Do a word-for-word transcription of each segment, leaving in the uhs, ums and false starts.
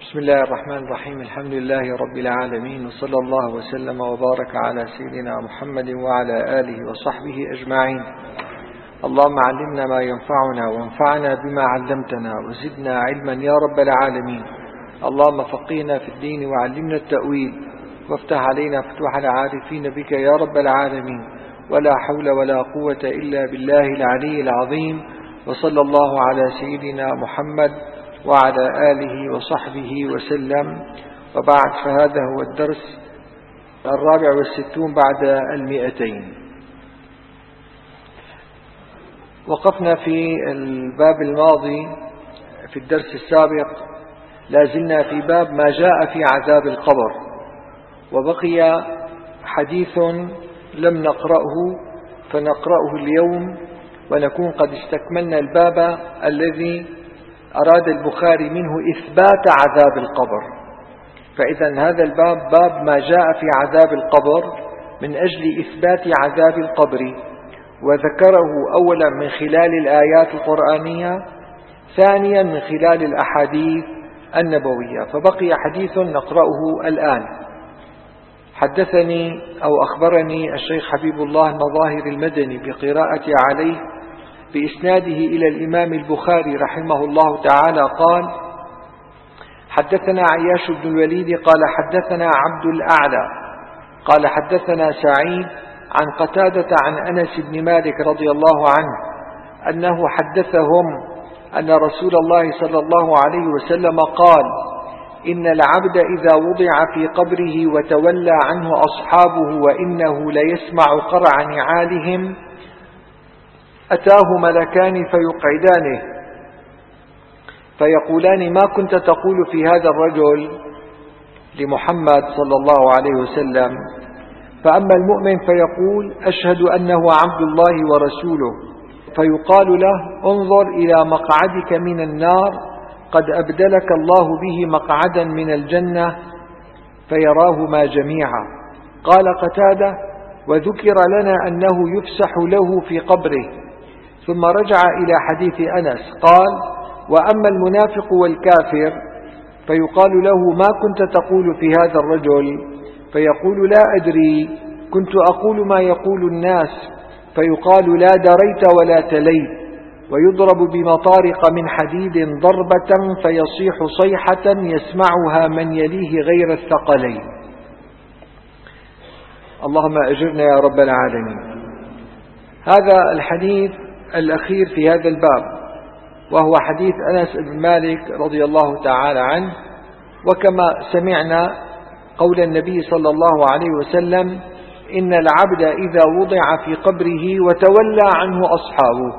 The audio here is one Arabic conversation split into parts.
بسم الله الرحمن الرحيم. الحمد لله رب العالمين، وصلى الله وسلم وبارك على سيدنا محمد وعلى آله وصحبه أجمعين. اللهم علمنا ما ينفعنا وانفعنا بما علمتنا وزدنا علما يا رب العالمين. اللهم فقهنا في الدين وعلمنا التأويل وافتح علينا فتوح العارفين بك يا رب العالمين. ولا حول ولا قوة إلا بالله العلي العظيم. وصلى الله على سيدنا محمد وعلى آله وصحبه وسلم. وبعد، فهذا هو الدرس الرابع والستون بعد المئتين. وقفنا في الباب الماضي في الدرس السابق، لازلنا في باب ما جاء في عذاب القبر، وبقي حديث لم نقرأه فنقرأه اليوم، ونكون قد استكملنا الباب الذي أراد البخاري منه إثبات عذاب القبر. فإذا هذا الباب باب ما جاء في عذاب القبر من أجل إثبات عذاب القبر، وذكره أولا من خلال الآيات القرآنية، ثانيا من خلال الأحاديث النبوية. فبقي حديث نقرأه الآن. حدثني أو أخبرني الشيخ حبيب الله المظاهر المدني بقراءة عليه بإسناده إلى الإمام البخاري رحمه الله تعالى قال: حدثنا عياش بن الوليد قال حدثنا عبد الأعلى قال حدثنا سعيد عن قتادة عن أنس بن مالك رضي الله عنه أنه حدثهم أن رسول الله صلى الله عليه وسلم قال: إن العبد إذا وضع في قبره وتولى عنه أصحابه وإنه ليسمع قرع نعالهم أتاه ملكان فيقعدانه فيقولان: ما كنت تقول في هذا الرجل؟ لمحمد صلى الله عليه وسلم. فأما المؤمن فيقول: أشهد أنه عبد الله ورسوله. فيقال له: انظر إلى مقعدك من النار قد أبدلك الله به مقعدا من الجنة. فيراهما جميعا. قال قتادة: وذكر لنا أنه يفسح له في قبره. ثم رجع إلى حديث أنس قال: وأما المنافق والكافر فيقال له: ما كنت تقول في هذا الرجل؟ فيقول: لا أدري، كنت أقول ما يقول الناس. فيقال: لا دريت ولا تليت. ويضرب بمطارق من حديد ضربة فيصيح صيحة يسمعها من يليه غير الثقلين. اللهم أجرنا يا رب العالمين. هذا الحديث الأخير في هذا الباب، وهو حديث أنس بن مالك رضي الله تعالى عنه. وكما سمعنا قول النبي صلى الله عليه وسلم: إن العبد إذا وضع في قبره وتولى عنه أصحابه،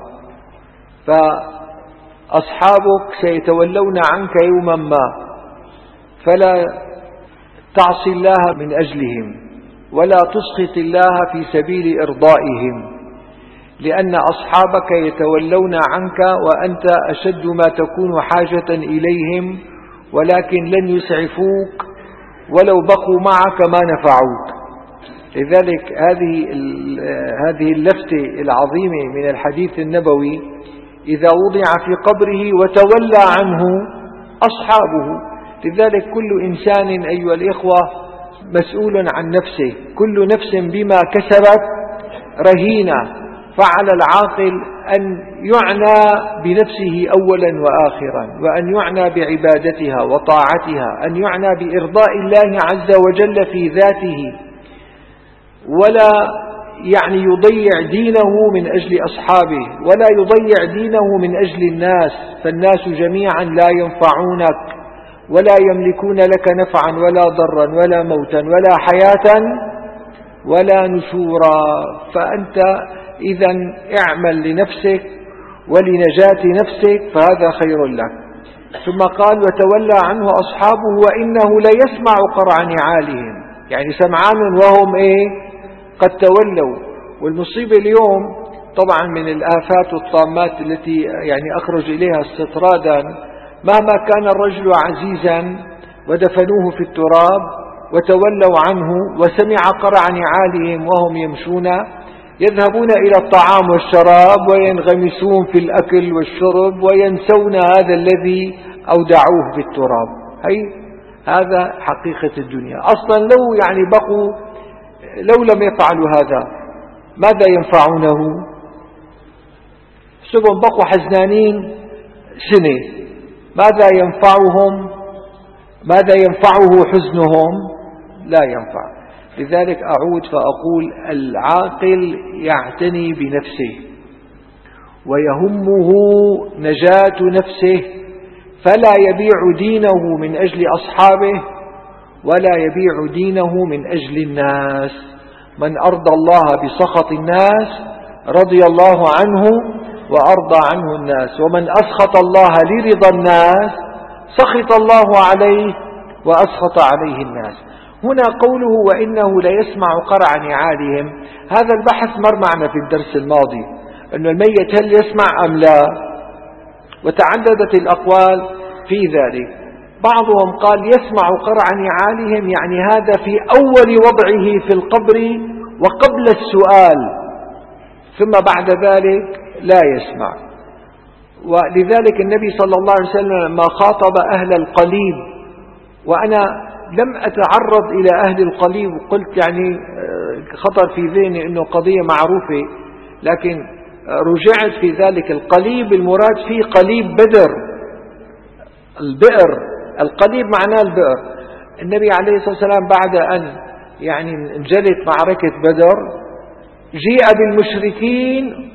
فأصحابك سيتولون عنك يوما ما، فلا تعصي الله من أجلهم ولا تسخط الله في سبيل إرضائهم، لأن أصحابك يتولون عنك وأنت أشد ما تكون حاجة إليهم، ولكن لن يسعفوك ولو بقوا معك ما نفعوك. لذلك هذه هذه اللفتة العظيمة من الحديث النبوي: إذا وضع في قبره وتولى عنه أصحابه. لذلك كل إنسان أيها الإخوة مسؤول عن نفسه، كل نفس بما كسبت رهينة. فعلى العاقل أن يعنى بنفسه أولا وآخرا، وأن يعنى بعبادتها وطاعتها، أن يعنى بإرضاء الله عز وجل في ذاته، ولا يعني يضيع دينه من أجل أصحابه، ولا يضيع دينه من أجل الناس. فالناس جميعا لا ينفعونك ولا يملكون لك نفعا ولا ضرا ولا موتا ولا حياة ولا نشورا. فأنت إذا اعمل لنفسك ولنجاة نفسك، فهذا خير لك. ثم قال: وتولى عنه أصحابه وإنه ليسمع قرع نعالهم، يعني سمعان وهم إيه؟ قد تولوا. والمصيبة اليوم طبعا من الآفات والطامات التي يعني أخرج إليها استطرادا: مهما كان الرجل عزيزا ودفنوه في التراب وتولوا عنه وسمع قرع نعالهم وهم يمشون، يذهبون إلى الطعام والشراب وينغمسون في الأكل والشرب وينسون هذا الذي أودعوه في التراب. هي هذا حقيقة الدنيا. أصلا لو يعني بقوا لو لم يفعلوا هذا ماذا ينفعونه؟ سبهم بقوا حزنانين سنة، ماذا ينفعهم؟ ماذا ينفعه حزنهم؟ لا ينفع. لذلك أعود فأقول العاقل يعتني بنفسه ويهمه نجاة نفسه، فلا يبيع دينه من أجل أصحابه ولا يبيع دينه من أجل الناس. من أرضى الله بسخط الناس رضي الله عنه وأرضى عنه الناس، ومن أسخط الله لرضا الناس سخط الله عليه وأسخط عليه الناس. هنا قوله وإنه ليسمع قرع نعالهم، هذا البحث مر معنا في الدرس الماضي، أن الميت هل يسمع أم لا، وتعددت الأقوال في ذلك. بعضهم قال يسمع قرع نعالهم، يعني هذا في أول وضعه في القبر وقبل السؤال، ثم بعد ذلك لا يسمع. ولذلك النبي صلى الله عليه وسلم لما خاطب أهل القليب، وأنا لم أتعرض إلى أهل القليب وقلت يعني خطر في ذهني أنه قضية معروفة، لكن رجعت في ذلك. القليب المراد فيه قليب بدر، البئر، القليب معناه البئر. النبي عليه الصلاة والسلام بعد أن يعني انجلت معركة بدر جيء بالمشركين،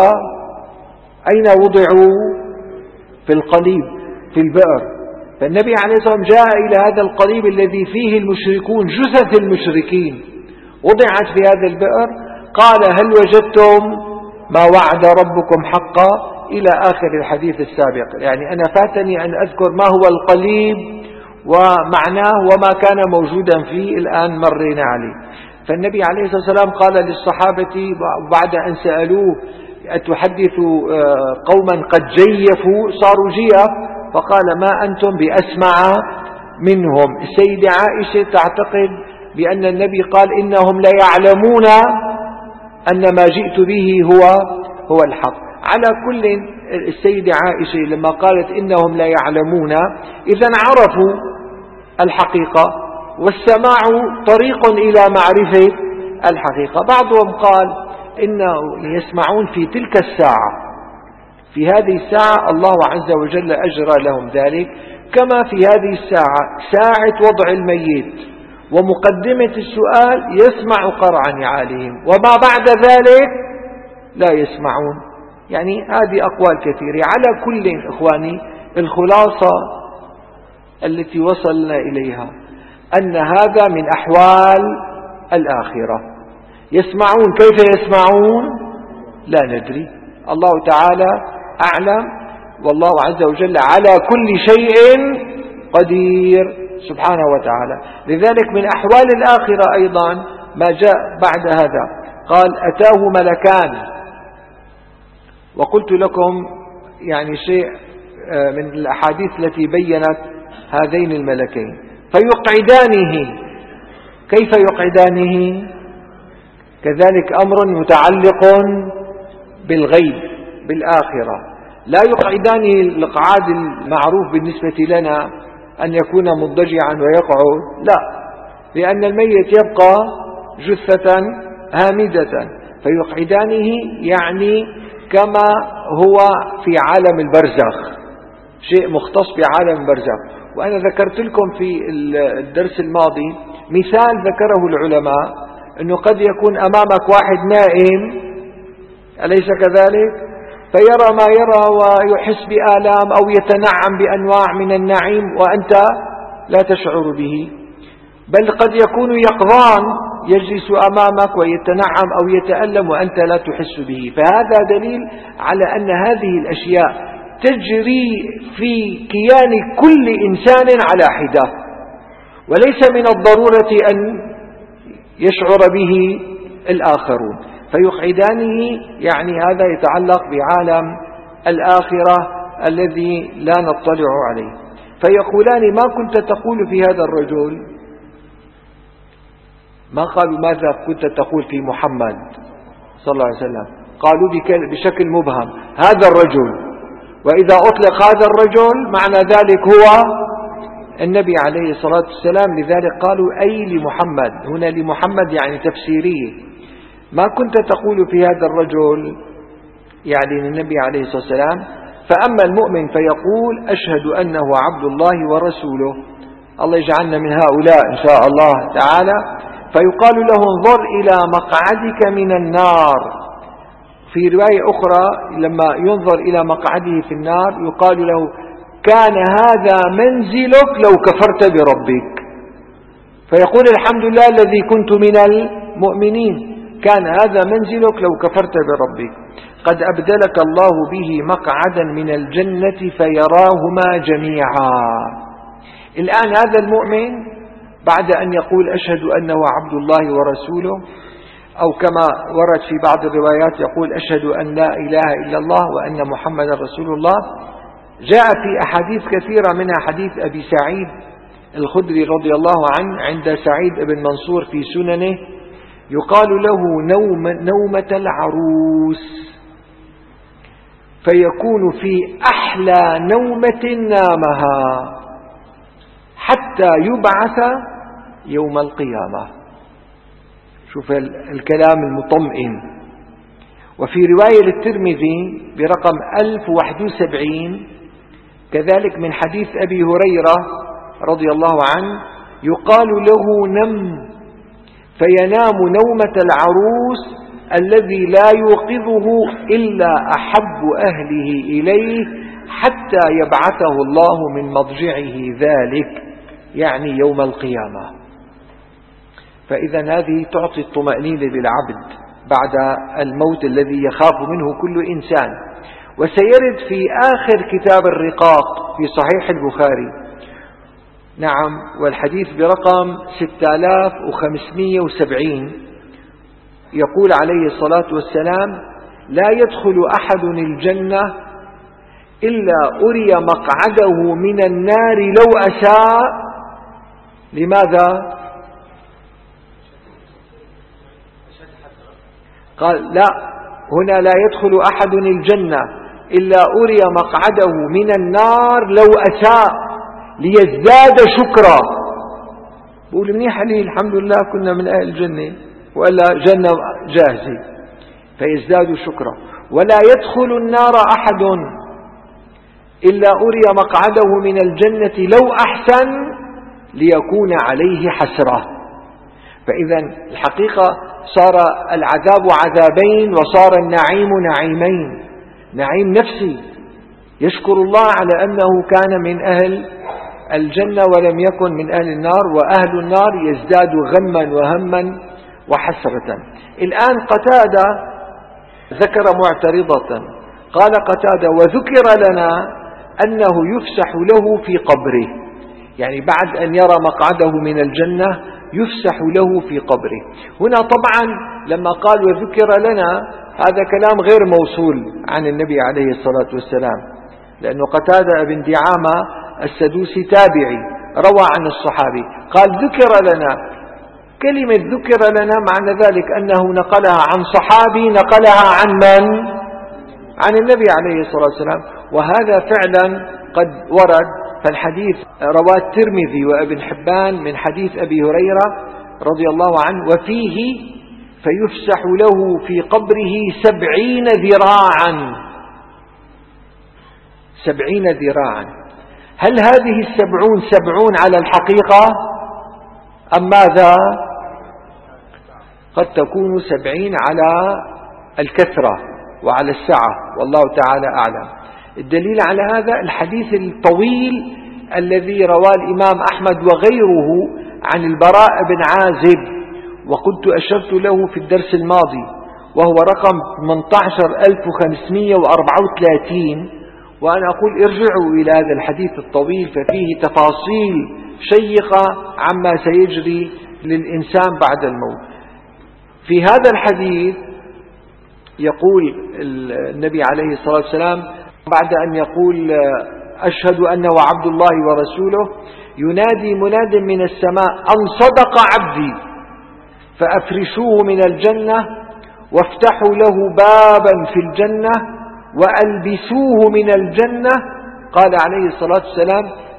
وأين وضعوا؟ في القليب، في البئر. فالنبي عليه الصلاة والسلام جاء إلى هذا القليب الذي فيه المشركون، جثث المشركين وضعت في هذا البئر. قال هل وجدتم ما وعد ربكم حقا، إلى آخر الحديث السابق. يعني أنا فاتني أن أذكر ما هو القليب ومعناه وما كان موجودا فيه، الآن مرينا عليه. فالنبي عليه الصلاة والسلام قال للصحابة بعد أن سألوه أتحدثوا قوما قد جيفوا صاروا جيف، فقال ما أنتم بأسمع منهم. السيدة عائشة تعتقد بأن النبي قال إنهم لا يعلمون أن ما جئت به هو هو الحق. على كل، السيدة عائشة لما قالت إنهم لا يعلمون إذن عرفوا الحقيقة، والسماع طريق إلى معرفة الحقيقة. بعضهم قال إنه يسمعون في تلك الساعة، في هذه الساعة الله عز وجل أجرى لهم ذلك، كما في هذه الساعة ساعة وضع الميت ومقدمة السؤال يسمع قرع نعالهم، وما بعد ذلك لا يسمعون. يعني هذه أقوال كثيرة. على كل إخواني، الخلاصة التي وصلنا إليها أن هذا من أحوال الآخرة. يسمعون، كيف يسمعون؟ لا ندري، الله تعالى أعلم، والله عز وجل على كل شيء قدير سبحانه وتعالى. لذلك من أحوال الآخرة أيضا ما جاء بعد هذا، قال أتاه ملكان. وقلت لكم يعني شيء من الأحاديث التي بيّنت هذين الملكين، فيقعدانه. كيف يقعدانه؟ كذلك أمر متعلق بالغيب بالآخرة. لا يقعدانه الإقعاد المعروف بالنسبة لنا أن يكون مضجعا ويقعد، لا، لأن الميت يبقى جثة هامدة. فيقعدانه يعني كما هو في عالم البرزخ، شيء مختص بعالم البرزخ. وأنا ذكرت لكم في الدرس الماضي مثال ذكره العلماء، أنه قد يكون أمامك واحد نائم، أليس كذلك؟ فيرى ما يرى ويحس بآلام أو يتنعم بأنواع من النعيم وأنت لا تشعر به، بل قد يكون يقظان يجلس أمامك ويتنعم أو يتألم وأنت لا تحس به. فهذا دليل على أن هذه الأشياء تجري في كيان كل إنسان على حدة، وليس من الضرورة أن يشعر به الآخرون. فيقعدانه يعني هذا يتعلق بعالم الآخرة الذي لا نطلع عليه. فيقولان ما كنت تقول في هذا الرجل؟ ما قالوا ماذا كنت تقول في محمد صلى الله عليه وسلم، قالوا بشكل مبهم هذا الرجل. وإذا أطلق هذا الرجل معنى ذلك هو النبي عليه الصلاة والسلام. لذلك قالوا أي لمحمد، هنا لمحمد يعني تفسيرية. ما كنت تقول في هذا الرجل يعني للنبي عليه الصلاة والسلام. فأما المؤمن فيقول أشهد أنه عبد الله ورسوله، الله يجعلنا من هؤلاء إن شاء الله تعالى. فيقال له انظر إلى مقعدك من النار. في رواية أخرى لما ينظر إلى مقعده في النار يقال له كان هذا منزلك لو كفرت بربك، فيقول الحمد لله الذي كنت من المؤمنين، كان هذا منزلك لو كفرت بربك، قد أبدلك الله به مقعدا من الجنة فيراهما جميعا. الآن هذا المؤمن بعد أن يقول أشهد أنه عبد الله ورسوله، أو كما ورد في بعض الروايات يقول أشهد أن لا إله إلا الله وأن محمد رسول الله، جاء في أحاديث كثيرة منها حديث أبي سعيد الخدري رضي الله عنه عند سعيد بن منصور في سننه، يقال له نوم نومة العروس، فيكون في أحلى نومة نامها حتى يبعث يوم القيامة. شوف الكلام المطمئن. وفي رواية للترمذي برقم ألف وواحد وسبعين كذلك من حديث أبي هريرة رضي الله عنه يقال له نم فينام نومة العروس الذي لا يوقظه إلا أحب أهله إليه حتى يبعثه الله من مضجعه ذلك، يعني يوم القيامة. فإذا هذه تعطي الطمأنينة للعبد بعد الموت الذي يخاف منه كل إنسان. وسيرد في آخر كتاب الرقاق في صحيح البخاري، نعم، والحديث برقم ستة آلاف وخمسمائة وسبعين، يقول عليه الصلاة والسلام لا يدخل أحد الجنة إلا أري مقعده من النار لو أشاء. لماذا؟ قال لا، هنا لا يدخل أحد الجنة إلا أري مقعده من النار لو أشاء ليزداد شكرا. بقول منيح لي الحمد لله كنا من أهل الجنة وإلا جنة جاهزة، فيزداد شكرا. ولا يدخل النار أحد إلا أري مقعده من الجنة لو أحسن ليكون عليه حسرة. فإذا الحقيقة صار العذاب عذابين وصار النعيم نعيمين، نعيم نفسي يشكر الله على أنه كان من أهل الجنة ولم يكن من أهل النار، وأهل النار يزداد غما وهما وحسرة. الآن قتادة ذكر معترضة، قال قتادة وذكر لنا أنه يفسح له في قبره، يعني بعد أن يرى مقعده من الجنة يفسح له في قبره. هنا طبعا لما قال وذكر لنا هذا كلام غير موصول عن النبي عليه الصلاة والسلام، لأنه قتادة بن دعامة السدوسي تابعي روى عن الصحابي قال ذكر لنا. كلمة ذكر لنا معنى ذلك أنه نقلها عن صحابي نقلها عن من؟ عن النبي عليه الصلاة والسلام، وهذا فعلا قد ورد. فالحديث رواه الترمذي وابن حبان من حديث أبي هريرة رضي الله عنه وفيه فيفسح له في قبره سبعين ذراعا، سبعين ذراعا. هل هذه السبعون سبعون على الحقيقة أم ماذا؟ قد تكون سبعين على الكثرة وعلى السعة، والله تعالى أعلم. الدليل على هذا الحديث الطويل الذي رواه الإمام أحمد وغيره عن البراء بن عازب، وكنت أشرت له في الدرس الماضي، وهو رقم ثمانية عشر ألف وخمسمائة وأربعة وثلاثين. وأنا أقول ارجعوا إلى هذا الحديث الطويل ففيه تفاصيل شيقة عما سيجري للإنسان بعد الموت. في هذا الحديث يقول النبي عليه الصلاة والسلام بعد أن يقول أشهد أنه عبد الله ورسوله ينادي مناد من السماء أن صدق عبدي فأفرشوه من الجنة وافتحوا له بابا في الجنة وألبسوه من الجنة. قال عليه الصلاة والسلام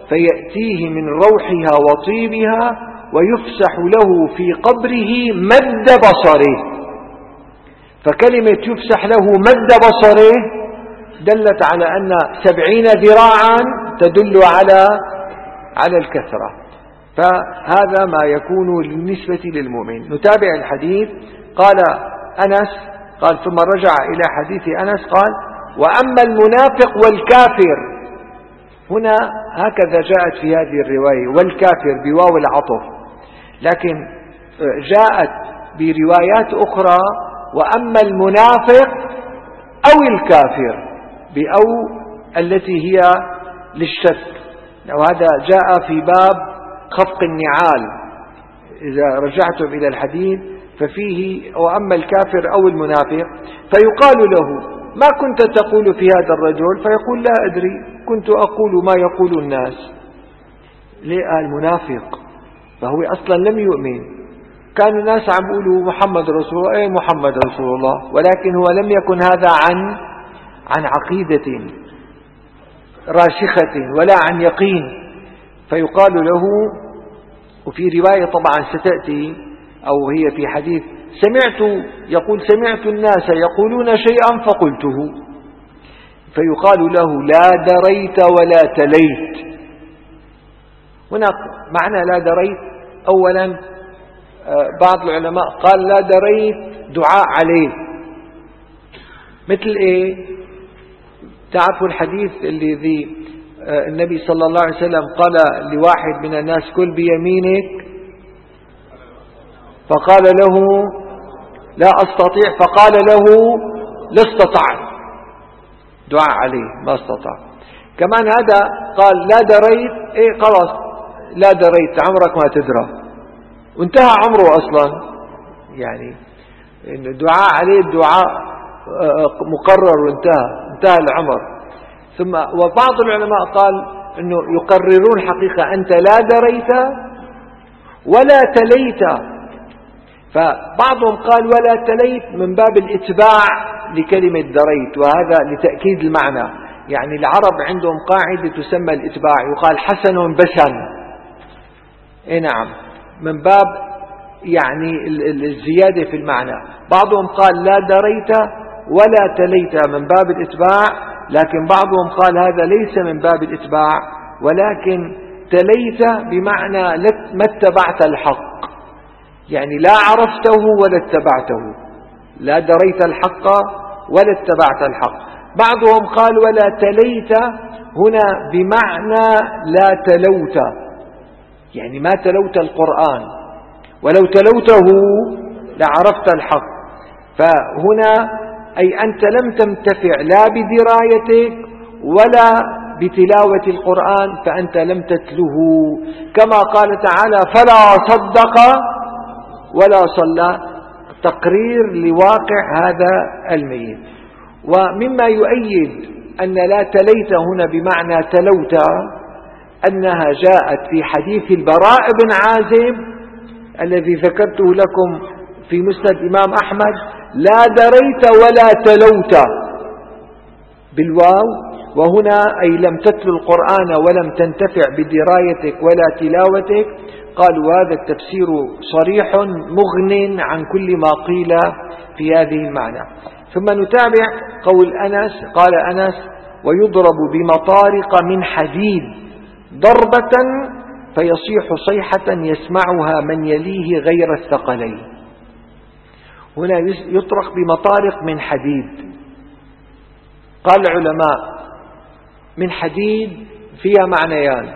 فيأتيه من روحها وطيبها ويفسح له في قبره مد بصره. فكلمة يفسح له مد بصره دلت على أن سبعين ذراعا تدل على على الكثرة. فهذا ما يكون بالنسبة للمؤمن. نتابع الحديث. قال أنس قال ثم رجع إلى حديث أنس قال وأما المنافق والكافر، هنا هكذا جاءت في هذه الرواية والكافر بواو العطف، لكن جاءت بروايات أخرى وأما المنافق أو الكافر بأو التي هي للشك، وهذا جاء في باب خفق النعال. إذا رجعتم إلى الحديث ففيه وأما الكافر أو المنافق، فيقال له ما كنت تقول في هذا الرجل؟ فيقول لا أدري، كنت أقول ما يقول الناس. ليه المنافق؟ فهو أصلا لم يؤمن. كان الناس عم يقولوا محمد رسول الله، أي محمد رسول الله، ولكن هو لم يكن هذا عن عن عقيدة راسخة ولا عن يقين. فيقال له، وفي رواية طبعا ستأتي أو هي في حديث سمعت يقول سمعت الناس يقولون شيئا فقلته، فيقال له لا دريت ولا تليت. هنا معنى لا دريت، أولا بعض العلماء قال لا دريت دعاء عليه، مثل إيه؟ تعرفوا الحديث الذي النبي صلى الله عليه وسلم قال لواحد من الناس كل بيمينك، فقال له لا أستطيع، فقال له لا استطعت، دعاء عليه ما استطاع. كمان هذا قال لا دريت، إيه خلاص لا دريت عمرك ما تدرى، وانتهى عمره أصلا، يعني الدعاء عليه الدعاء مقرر وانتهى انتهى العمر. ثم وبعض العلماء قال انه يقررون حقيقة انت لا دريت ولا تليت، فبعضهم قال ولا تليت من باب الاتباع لكلمة دريت، وهذا لتأكيد المعنى. يعني العرب عندهم قاعدة تسمى الاتباع، يقال حسن بسن، اي نعم، من باب يعني الزيادة في المعنى. بعضهم قال لا دريت ولا تليت من باب الاتباع، لكن بعضهم قال هذا ليس من باب الاتباع، ولكن تليت بمعنى ما اتبعت الحق، يعني لا عرفته ولا اتبعته، لا دريت الحق ولا اتبعت الحق. بعضهم قال ولا تليت هنا بمعنى لا تلوت، يعني ما تلوت القرآن، ولو تلوته لعرفت الحق. فهنا أي أنت لم تنتفع لا بدرايتك ولا بتلاوة القرآن، فأنت لم تتله، كما قال تعالى فلا صدق ولا صلى، تقرير لواقع هذا الميت. ومما يؤيد أن لا تليت هنا بمعنى تلوت أنها جاءت في حديث البراء بن عازب الذي ذكرته لكم في مسند الإمام أحمد، لا دريت ولا تلوت بالواو، وهنا أي لم تتل القرآن ولم تنتفع بدرايتك ولا تلاوتك. قالوا هذا التفسير صريح مغن عن كل ما قيل في هذه المعنى. ثم نتابع قول أنس. قال أنس ويضرب بمطارق من حديد ضربة فيصيح صيحة يسمعها من يليه غير الثقلين. هنا يطرق بمطارق من حديد. قال العلماء من حديد فيها معنيان.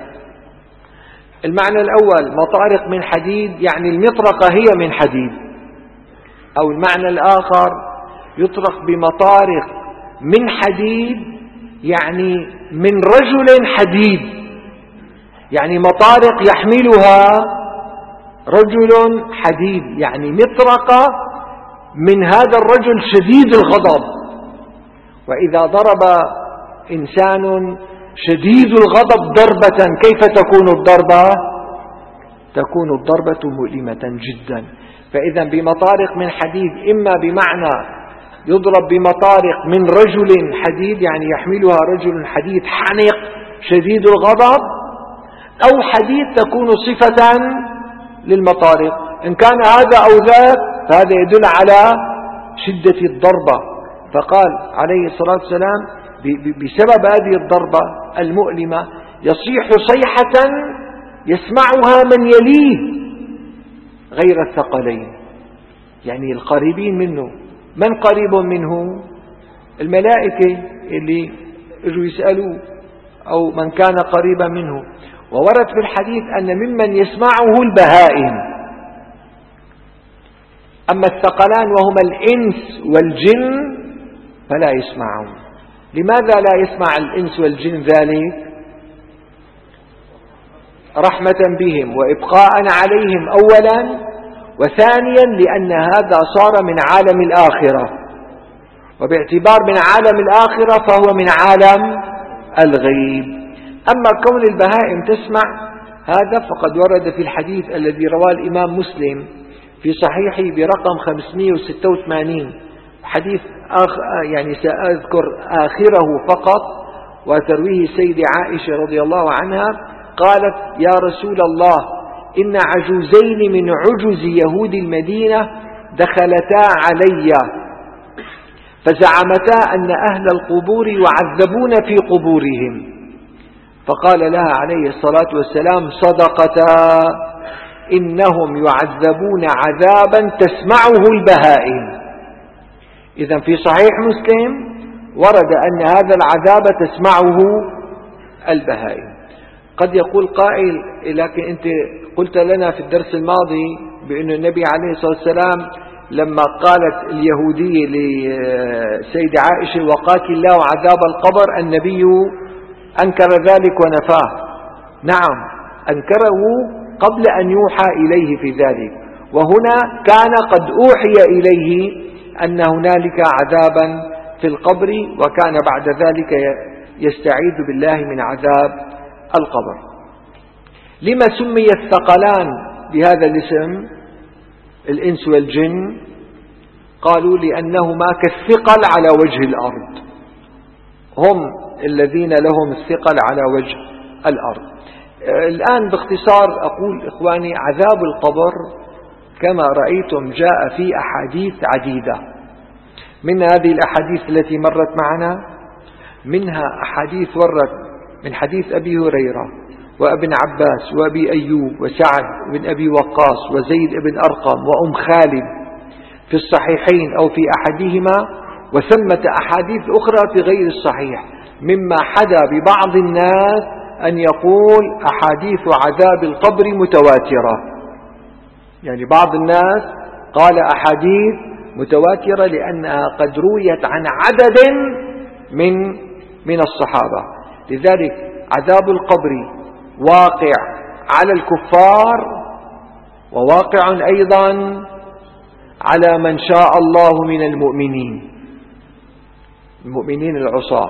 المعنى الأول مطارق من حديد يعني المطرقة هي من حديد، أو المعنى الآخر يطرق بمطارق من حديد يعني من رجل حديد، يعني مطارق يحملها رجل حديد، يعني مطرقة من هذا الرجل شديد الغضب. وإذا ضرب إنسان شديد الغضب ضربة كيف تكون الضربة؟ تكون الضربة مؤلمة جدا. فإذا بمطارق من حديد إما بمعنى يضرب بمطارق من رجل حديد يعني يحملها رجل حديد حانق شديد الغضب، أو حديث تكون صفة للمطارق. إن كان هذا أو ذاك فهذا يدل على شدة الضربة. فقال عليه الصلاة والسلام بسبب هذه الضربة المؤلمة يصيح صيحة يسمعها من يليه غير الثقلين، يعني القريبين منه. من قريب منه؟ الملائكة اللي اجوا يسألوا أو من كان قريبا منه. وورد في الحديث أن ممن يسمعه البهائم، أما الثقلان وهما الإنس والجن فلا يسمعون. لماذا لا يسمع الإنس والجن ذلك؟ رحمة بهم وإبقاء عليهم أولا، وثانيا لأن هذا صار من عالم الآخرة، وباعتبار من عالم الآخرة فهو من عالم الغيب. أما كون البهائم تسمع هذا فقد ورد في الحديث الذي رواه الإمام مسلم في صحيحه برقم خمسمائة وستة وثمانين، حديث آخ يعني سأذكر آخره فقط، وترويه السيدة عائشة رضي الله عنها قالت: يا رسول الله، إن عجوزين من عجز يهود المدينة دخلتا علي فزعمتا أن أهل القبور يعذبون في قبورهم، فقال لها عليه الصلاة والسلام: صدقتا، إنهم يعذبون عذابا تسمعه البهائم. إذن في صحيح مسلم ورد أن هذا العذاب تسمعه البهائم. قد يقول قائل: لكن أنت قلت لنا في الدرس الماضي بأن النبي عليه الصلاة والسلام لما قالت اليهودية لسيدة عائشة: وقاك الله عذاب القبر، النبي أنكر ذلك ونفاه. نعم، أنكره قبل أن يوحى إليه في ذلك، وهنا كان قد أوحي إليه أن هنالك عذابا في القبر، وكان بعد ذلك يستعيذ بالله من عذاب القبر. لما سمي الثقلان بهذا الاسم الإنس والجن؟ قالوا: لأنهما كالثقل على وجه الأرض، هم الذين لهم الثقل على وجه الأرض. الآن باختصار أقول إخواني، عذاب القبر كما رأيتم جاء في أحاديث عديدة. من هذه الأحاديث التي مرت معنا منها أحاديث ورد من حديث أبي هريرة وابن عباس وأبي أيوب وسعد بن أبي وقاص وزيد بن أرقم وأم خالد في الصحيحين أو في أحدهما، وثمة أحاديث أخرى في غير الصحيح، مما حدا ببعض الناس أن يقول أحاديث عذاب القبر متواترة. يعني بعض الناس قال أحاديث متواترة لأنها قد رويت عن عدد من من الصحابة. لذلك عذاب القبر واقع على الكفار، وواقع أيضا على من شاء الله من المؤمنين، المؤمنين العصاة.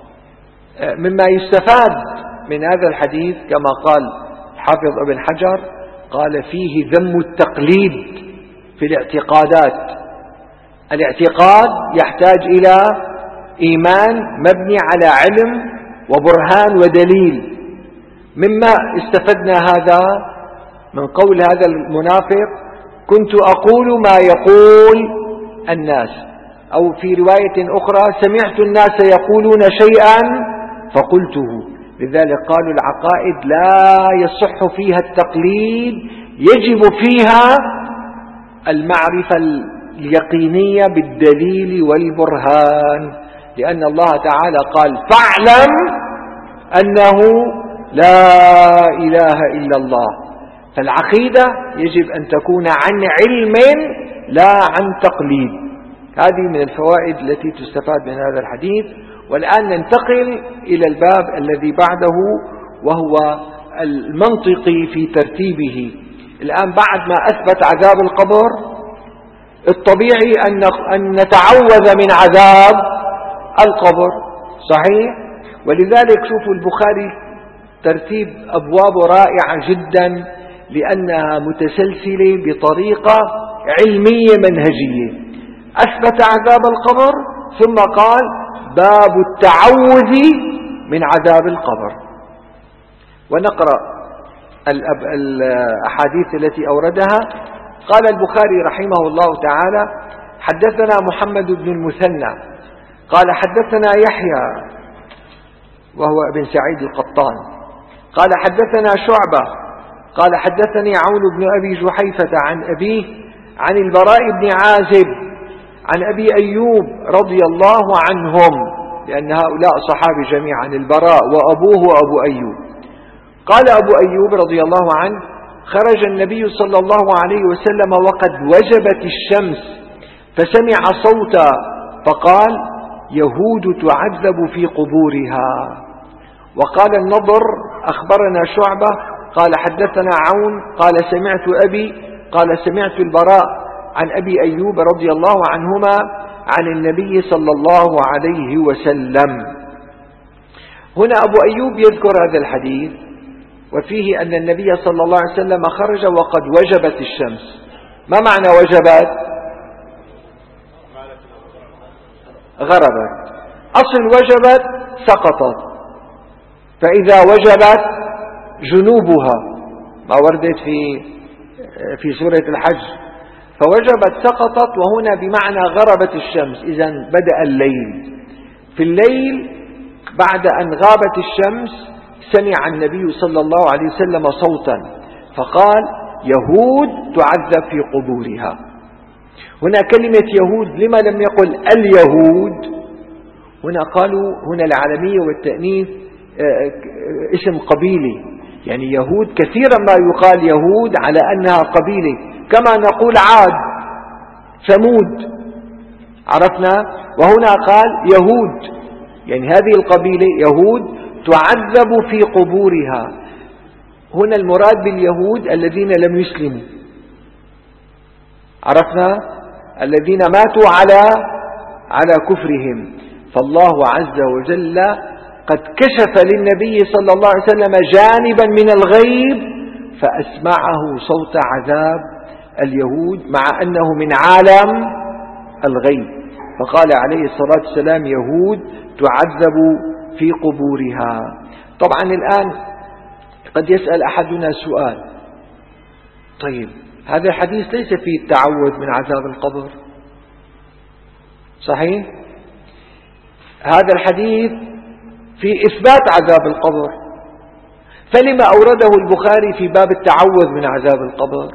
مما يستفاد من هذا الحديث كما قال حافظ ابن حجر، قال: فيه ذم التقليد في الاعتقادات. الاعتقاد يحتاج إلى إيمان مبني على علم وبرهان ودليل. مما استفدنا هذا من قول هذا المنافق: كنت أقول ما يقول الناس، أو في رواية أخرى: سمعت الناس يقولون شيئا فقلته. لذلك قالوا العقائد لا يصح فيها التقليد، يجب فيها المعرفة اليقينية بالدليل والبرهان، لأن الله تعالى قال: فاعلم أنه لا إله إلا الله. فالعقيدة يجب أن تكون عن علم لا عن تقليد. هذه من الفوائد التي تستفاد من هذا الحديث. والآن ننتقل إلى الباب الذي بعده، وهو المنطقي في ترتيبه. الآن بعد ما أثبت عذاب القبر، الطبيعي أن نتعوذ من عذاب القبر، صحيح؟ ولذلك شوفوا البخاري ترتيب أبواب رائعة جدا، لأنها متسلسلة بطريقة علمية منهجية. أثبت عذاب القبر ثم قال: باب التعوذ من عذاب القبر. ونقرأ الأحاديث التي أوردها. قال البخاري رحمه الله تعالى: حدثنا محمد بن المثنى قال حدثنا يحيى وهو ابن سعيد القطان قال حدثنا شعبة قال حدثني عون بن أبي جحيفة عن أبيه عن البراء بن عازب عن أبي أيوب رضي الله عنهم، لأن هؤلاء صحابي جميعا، البراء وأبوه وأبو أيوب. قال أبو أيوب رضي الله عنه: خرج النبي صلى الله عليه وسلم وقد وجبت الشمس فسمع صوتا فقال: يهود تعذب في قبورها. وقال النضر: أخبرنا شعبة قال حدثنا عون قال سمعت أبي قال سمعت البراء عن أبي أيوب رضي الله عنهما عن النبي صلى الله عليه وسلم. هنا أبو أيوب يذكر هذا الحديث، وفيه أن النبي صلى الله عليه وسلم خرج وقد وجبت الشمس. ما معنى وجبت؟ غربت. أصل وجبت سقطت، فإذا وجبت جنوبها ما وردت في في سورة الحج، فوجبت سقطت، وهنا بمعنى غربت الشمس. إذن بدأ الليل. في الليل بعد أن غابت الشمس سمع النبي صلى الله عليه وسلم صوتا فقال: يهود تعذب في قبورها. هنا كلمة يهود، لما لم يقل اليهود؟ هنا قالوا هنا العالمية والتأنيث اسم قبيلي، يعني يهود كثيرا ما يقال يهود على أنها قبيلة، كما نقول عاد ثمود، عرفنا؟ وهنا قال يهود، يعني هذه القبيلة يهود تعذب في قبورها. هنا المراد باليهود الذين لم يسلموا، عرفنا؟ الذين ماتوا على على كفرهم. فالله عز وجل قد كشف للنبي صلى الله عليه وسلم جانبا من الغيب فأسمعه صوت عذاب اليهود مع أنه من عالم الغيب، فقال عليه الصلاة والسلام: يهود تعذب في قبورها. طبعا الآن قد يسأل أحدنا سؤال: طيب هذا الحديث ليس فيه التعوذ من عذاب القبر، صحيح؟ هذا الحديث في إثبات عذاب القبر، فلما أورده البخاري في باب التعوذ من عذاب القبر؟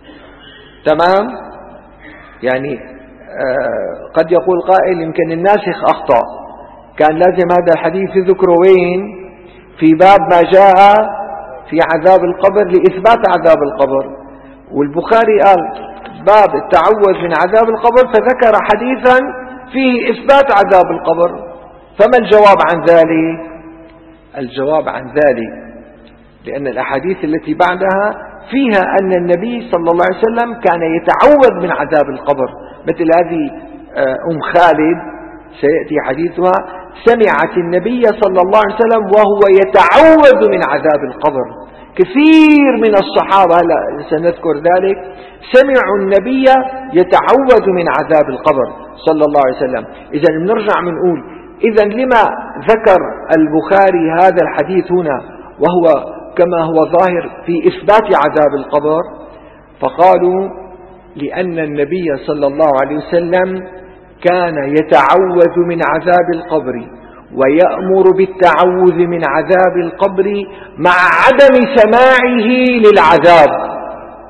تمام؟ يعني آه قد يقول قائل: يمكن الناسخ أخطأ، كان لازم هذا الحديث يذكره وين؟ في باب ما جاء في عذاب القبر لإثبات عذاب القبر، والبخاري قال باب التعوذ من عذاب القبر فذكر حديثا فيه إثبات عذاب القبر. فما الجواب عن ذلك؟ الجواب عن ذلك لأن الأحاديث التي بعدها فيها أن النبي صلى الله عليه وسلم كان يتعوذ من عذاب القبر، مثل هذه أم خالد سيأتي حديثها: سمعت النبي صلى الله عليه وسلم وهو يتعوذ من عذاب القبر. كثير من الصحابة، لا سنذكر ذلك، سمعوا النبي يتعوذ من عذاب القبر صلى الله عليه وسلم. إذن بنرجع بنقول: إذن لما ذكر البخاري هذا الحديث هنا وهو كما هو ظاهر في إثبات عذاب القبر؟ فقالوا: لأن النبي صلى الله عليه وسلم كان يتعوذ من عذاب القبر ويأمر بالتعوذ من عذاب القبر مع عدم سماعه للعذاب،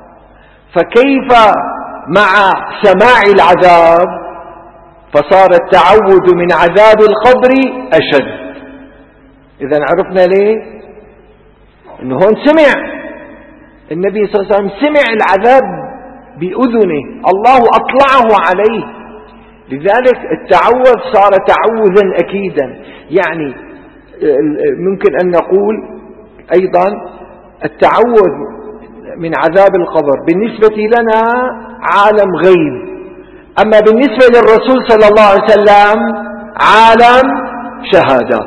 فكيف مع سماع العذاب؟ فصار التعوذ من عذاب القبر أشد. إذن عرفنا ليه؟ إنه هون سمع النبي صلى الله عليه وسلم، سمع العذاب بأذنه، الله أطلعه عليه، لذلك التعوذ صار تعوذا أكيدا. يعني ممكن أن نقول أيضا التعوذ من عذاب القبر بالنسبة لنا عالم غيب، أما بالنسبة للرسول صلى الله عليه وسلم عالم شهادة.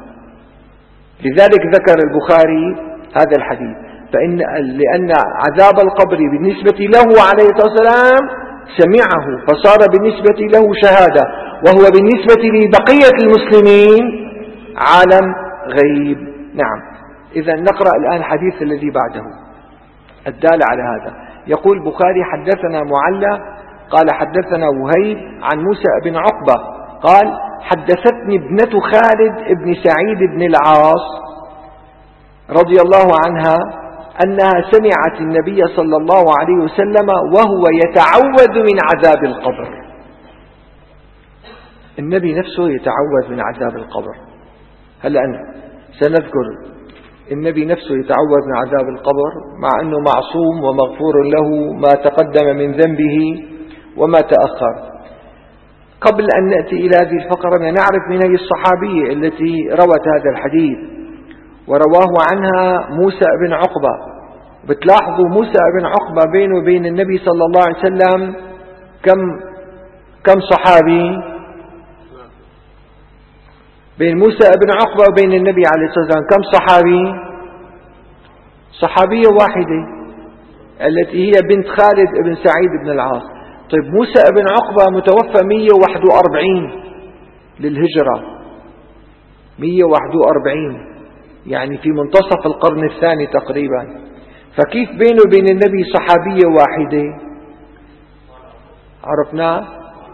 لذلك ذكر البخاري هذا الحديث، فإن لأن عذاب القبر بالنسبة له عليه الصلاة والسلام سمعه فصار بالنسبة له شهادة، وهو بالنسبة لبقية المسلمين عالم غيب. نعم. إذا نقرأ الآن الحديث الذي بعده الدال على هذا. يقول البخاري: حدثنا معلى قال حدثنا وهيب عن موسى بن عقبة قال: حدثتني ابنة خالد بن سعيد بن العاص رضي الله عنها أنها سمعت النبي صلى الله عليه وسلم وهو يتعوذ من عذاب القبر. النبي نفسه يتعوذ من عذاب القبر. هلأ سنذكر النبي نفسه يتعوذ من عذاب القبر، مع أنه معصوم ومغفور له ما تقدم من ذنبه وما تأخر. قبل أن نأتي إلى هذه الفقرة نعرف من هي الصحابية التي روت هذا الحديث ورواه عنها موسى بن عقبة. بتلاحظوا موسى بن عقبة بينه وبين النبي صلى الله عليه وسلم كم كم صحابي؟ بين موسى بن عقبة وبين النبي عليه الصلاة والسلام كم صحابي؟ صحابية واحدة التي هي بنت خالد بن سعيد بن العاص. طيب موسى بن عقبة متوفى مئة وواحد وأربعين للهجرة، مئة وواحد وأربعين يعني في منتصف القرن الثاني تقريبا، فكيف بينه وبين النبي صحابية واحدة؟ عرفنا؟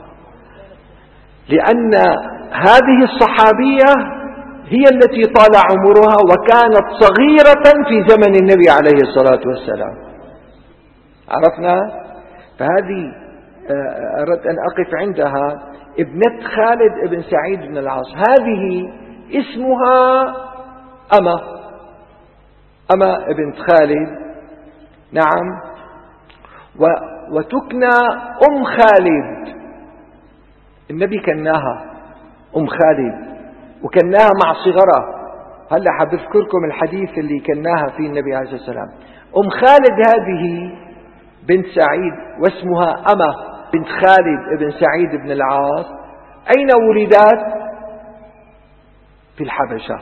لأن هذه الصحابية هي التي طال عمرها وكانت صغيرة في زمن النبي عليه الصلاة والسلام. عرفنا؟ فهذه أردت أن أقف عندها، ابنة خالد بن سعيد بن العاص. هذه اسمها أما أما بنت خالد، نعم، وتكنى أم خالد. النبي كناها أم خالد وكناها مع صغرها. هلأ حبذكركم الحديث اللي كناها فيه النبي عليه الصلاة والسلام. أم خالد هذه بنت سعيد واسمها أما بنت خالد بن سعيد بن العاص. أين ولدت؟ في الحبشة.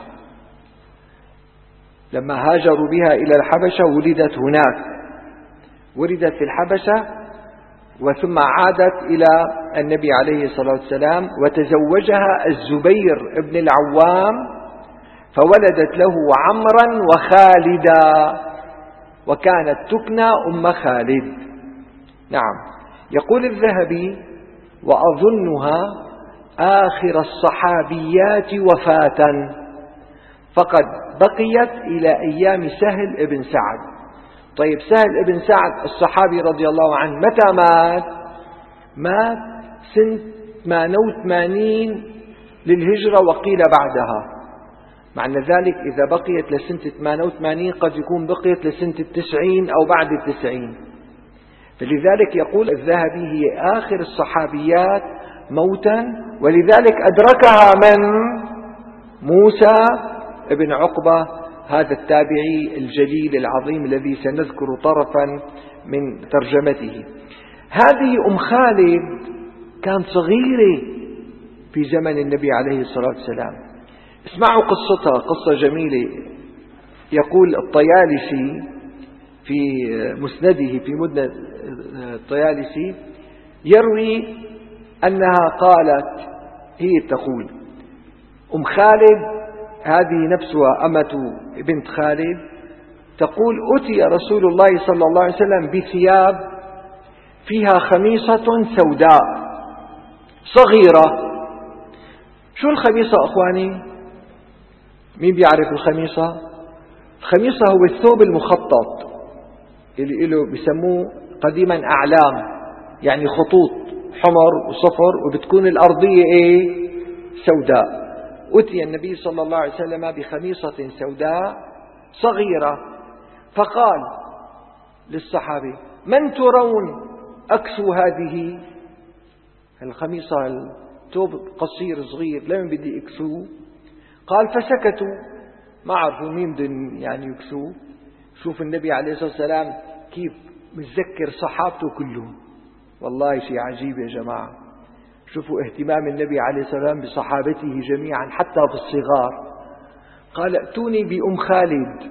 لما هاجروا بها إلى الحبشة ولدت هناك، ولدت في الحبشة وثم عادت إلى النبي عليه الصلاة والسلام وتزوجها الزبير بن العوام فولدت له عمرا وخالدا، وكانت تكنى أم خالد. نعم. يقول الذهبي: وأظنها آخر الصحابيات وفاة، فقد بقيت إلى أيام سهل بن سعد. طيب سهل بن سعد الصحابي رضي الله عنه متى مات؟ مات سنة ثمانية وثمانين للهجرة وقيل بعدها. معنى ذلك إذا بقيت لسنة ثمانية وثمانين قد يكون بقيت لسنة التسعين أو بعد التسعين. فلذلك يقول الذهبي هي آخر الصحابيات موتا، ولذلك أدركها من؟ موسى بن عقبة، هذا التابعي الجليل العظيم الذي سنذكر طرفا من ترجمته. هذه أم خالد كانت صغيرة في زمن النبي عليه الصلاة والسلام. اسمعوا قصتها، قصة جميلة. يقول الطيالسي في مسنده، في مسند الطيالسي، يروي أنها قالت، هي تقول أم خالد هذه نفسها أمة بنت خالد تقول: أتي رسول الله صلى الله عليه وسلم بثياب فيها خميصة سوداء صغيرة. شو الخميصة أخواني؟ مين بيعرف الخميصة؟ الخميصة هو الثوب المخطط اللي له بيسموه قديما أعلام، يعني خطوط حمر وصفر، وبتكون الأرضية إيه؟ سوداء. أتي النبي صلى الله عليه وسلم بخميصة سوداء صغيرة، فقال للصحابي: من ترون أكسو هذه الخميصة؟ الثوب قصير صغير، لمن بدي أكسوه؟ قال: فسكتوا، ما عرفوا مين بدهم يعني يكسوه. شوف النبي عليه الصلاة والسلام كيف متذكر صحابته كلهم. والله شيء عجيب يا جماعة. شوفوا اهتمام النبي عليه الصلاة والسلام بصحابته جميعا حتى بالصغار. قال: ائتوني بأم خالد،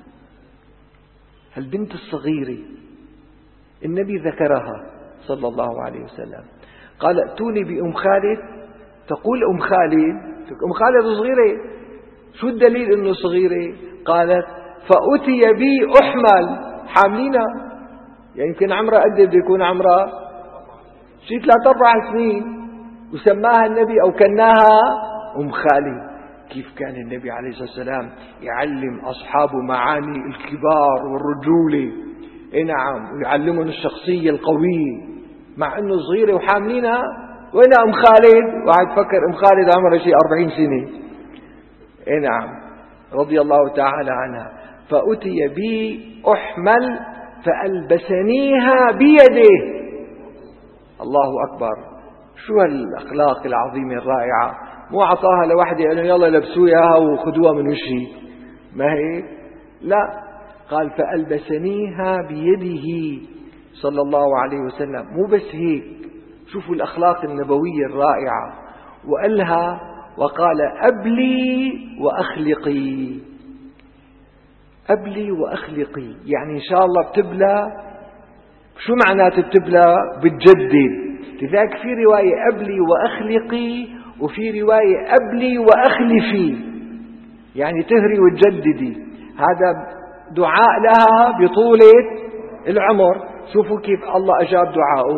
البنت الصغيرة النبي ذكرها صلى الله عليه وسلم. قال: ائتوني بأم خالد. تقول أم خالد، أم خالد صغيرة شو الدليل أنه صغيرة؟ قالت فأتي بي أحمل، حاملينها، يعني يمكن عمرها قد بده يكون عمرها شي ثلاث أربع سنين، وسماها النبي أو كناها أم خالي. كيف كان النبي عليه الصلاة والسلام يعلم أصحابه معاني الكبار والرجولة، إيه نعم، ويعلمهم الشخصية القوية مع أنه صغيرة وحاملينها. وين أم خالد؟ وقعد فكر أم خالد عمرها شيء أربعين سنة. إيه نعم، رضي الله تعالى عنها. فأتي بي أحمل فألبسنيها بيده. الله أكبر، شو هالأخلاق العظيمة الرائعة. مو عطاها لوحدة قالوا يلا لبسوا اياها وخذوها من وشي، ما هيك، لا، قال فألبسنيها بيده صلى الله عليه وسلم. مو بس هيك، شوفوا الأخلاق النبوية الرائعة، وقالها وقال أبلي وأخلقي. أبلي وأخلقي يعني إن شاء الله بتبلى. شو معناته بتبلى؟ بتجدد. لذلك في رواية أبلي وأخلقي، وفي رواية أبلي وأخلفي، يعني تهري وتجددي. هذا دعاء لها بطولة العمر. شوفوا كيف الله أجاب دعاءه،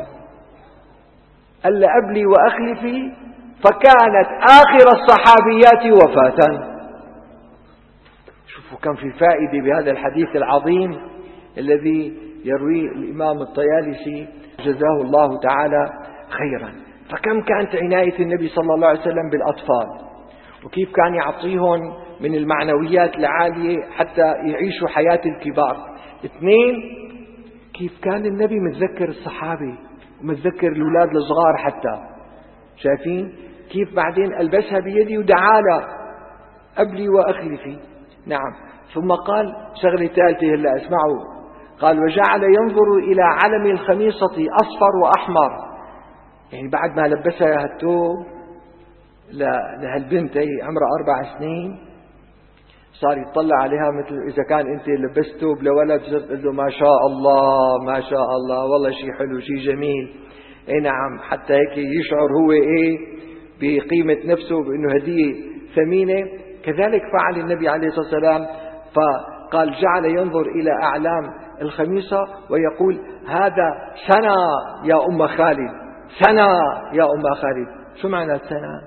قال أبلي وأخلفي، فكانت آخر الصحابيات وفاة. شوفوا كم في فائدة بهذا الحديث العظيم الذي يرويه الإمام الطيالسي جزاه الله تعالى خيرا. فكم كانت عناية النبي صلى الله عليه وسلم بالأطفال، وكيف كان يعطيهم من المعنويات العالية حتى يعيشوا حياة الكبار. اثنين، كيف كان النبي متذكر الصحابة ومتذكر الأولاد الصغار حتى. شايفين كيف بعدين ألبسها بيدي ودعالة أبلي وأخلفي. نعم. ثم قال شغلة ثالثة هلا اسمعوا، قال وجعل ينظر إلى علم الخميصة أصفر وأحمر. يعني بعد ما لبسها هالثوب لهالبنت هي عمرها أربع سنين، صار يطلع عليها مثل إذا كان أنت لبست ثوب لولد تقول له ما شاء الله ما شاء الله، والله شيء حلو شيء جميل. إيه نعم، حتى هيك يشعر هو إيه بقيمة نفسه بأنه هدية ثمينة. كذلك فعل النبي عليه الصلاة والسلام، فقال جعل ينظر إلى أعلام الخميصة ويقول هذا سنة يا أم خالد، سنة يا أم خالد. شو معنى سنة؟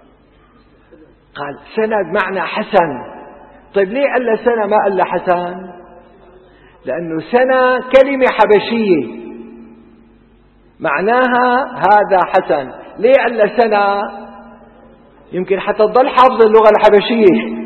قال سنة بمعنى حسن. طيب ليه قال له سنة ما قال له حسن؟ لأنه سنة كلمة حبشية معناها هذا حسن. ليه قال له سنة؟ يمكن حتى تضل حافظ اللغة الحبشية.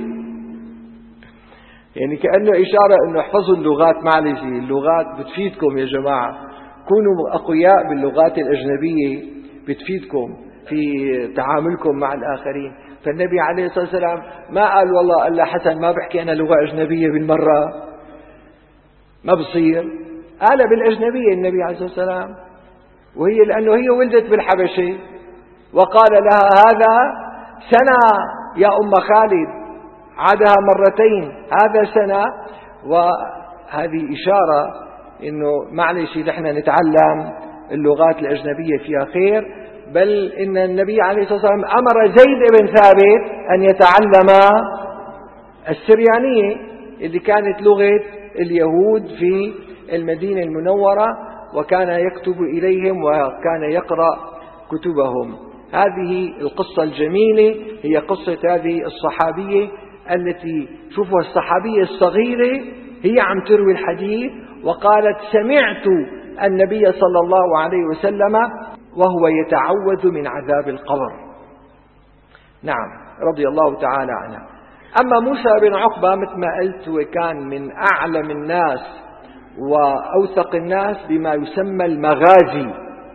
يعني كأنه إشارة أنه احفظوا اللغات. معلش، اللغات بتفيدكم يا جماعة، كونوا أقوياء باللغات الأجنبية بتفيدكم في تعاملكم مع الآخرين. فالنبي عليه الصلاة والسلام ما قال والله قال حسن ما بحكي أنا لغة أجنبية بالمرة، ما بصير. قال بالأجنبية النبي عليه الصلاة والسلام، وهي لأنه هي ولدت بالحبشة. وقال لها هذا سنة يا أم خالد، عادها مرتين، هذا سنة. وهذه إشارة إنه معلش نحن نتعلم اللغات الأجنبية فيها خير. بل إن النبي عليه الصلاة والسلام أمر زيد بن ثابت أن يتعلم السريانية اللي كانت لغة اليهود في المدينة المنورة، وكان يكتب إليهم وكان يقرأ كتبهم. هذه القصة الجميلة هي قصة هذه الصحابية التي شوفوا الصحابية الصغيرة هي عم تروي الحديث، وقالت سمعت النبي صلى الله عليه وسلم وهو يتعوذ من عذاب القبر. نعم، رضي الله تعالى عنها. أما موسى بن عقبة مثل ما قلت هو كان من أعلم الناس وأوثق الناس بما يسمى المغازي.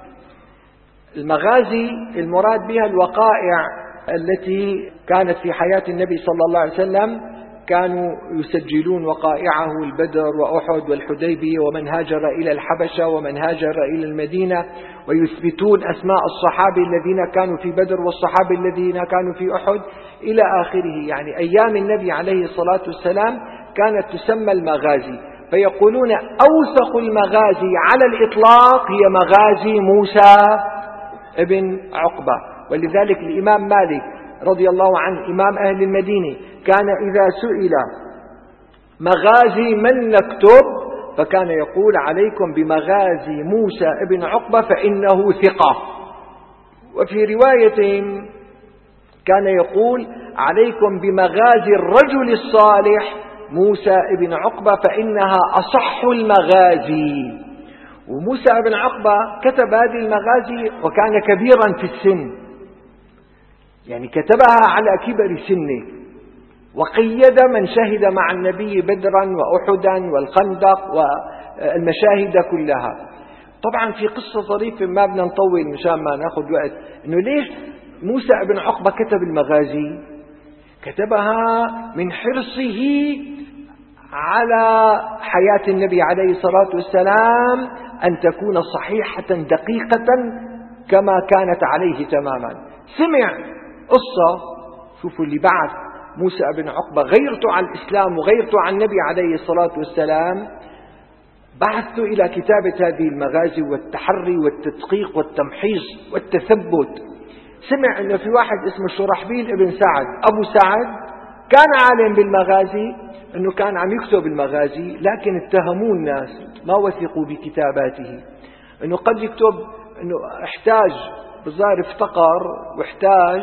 المغازي المراد بها الوقائع التي كانت في حياة النبي صلى الله عليه وسلم. كانوا يسجلون وقائعه البدر وأحد والحديبية ومن هاجر إلى الحبشة ومن هاجر إلى المدينة، ويثبتون أسماء الصحابة الذين كانوا في بدر والصحابة الذين كانوا في أحد إلى آخره. يعني أيام النبي عليه الصلاة والسلام كانت تسمى المغازي. فيقولون أوثق المغازي على الإطلاق هي مغازي موسى ابن عقبة. ولذلك الإمام مالك رضي الله عنه إمام أهل المدينة كان إذا سئل مغازي من نكتب فكان يقول عليكم بمغازي موسى ابن عقبة فإنه ثقة. وفي رواية كان يقول عليكم بمغازي الرجل الصالح موسى ابن عقبة فإنها أصح المغازي. وموسى ابن عقبة كتب هذه المغازي وكان كبيرا في السن، يعني كتبها على كبر سنه، وقيد من شهد مع النبي بدرا وأحدا والخندق والمشاهد كلها. طبعا في قصة ظريفة ما بدنا نطول مشان ما ناخذ وقت، انه ليش موسى ابن عقبة كتب المغازي؟ كتبها من حرصه على حياة النبي عليه الصلاة والسلام أن تكون صحيحة دقيقة كما كانت عليه تماما. سمع قصة، شوفوا اللي بعث موسى بن عقبة غيرته عن الإسلام وغيرته عن النبي عليه الصلاة والسلام، بعثته إلى كتابة هذه المغازي والتحري والتدقيق والتمحيص والتثبت. سمع أنه في واحد اسمه شرحبيل ابن سعد أبو سعد كان عالم بالمغازي، أنه كان عم يكتب المغازي، لكن اتهموه الناس ما وثقوا بكتاباته، أنه قد يكتب أنه احتاج بالظاهر افتقر واحتاج،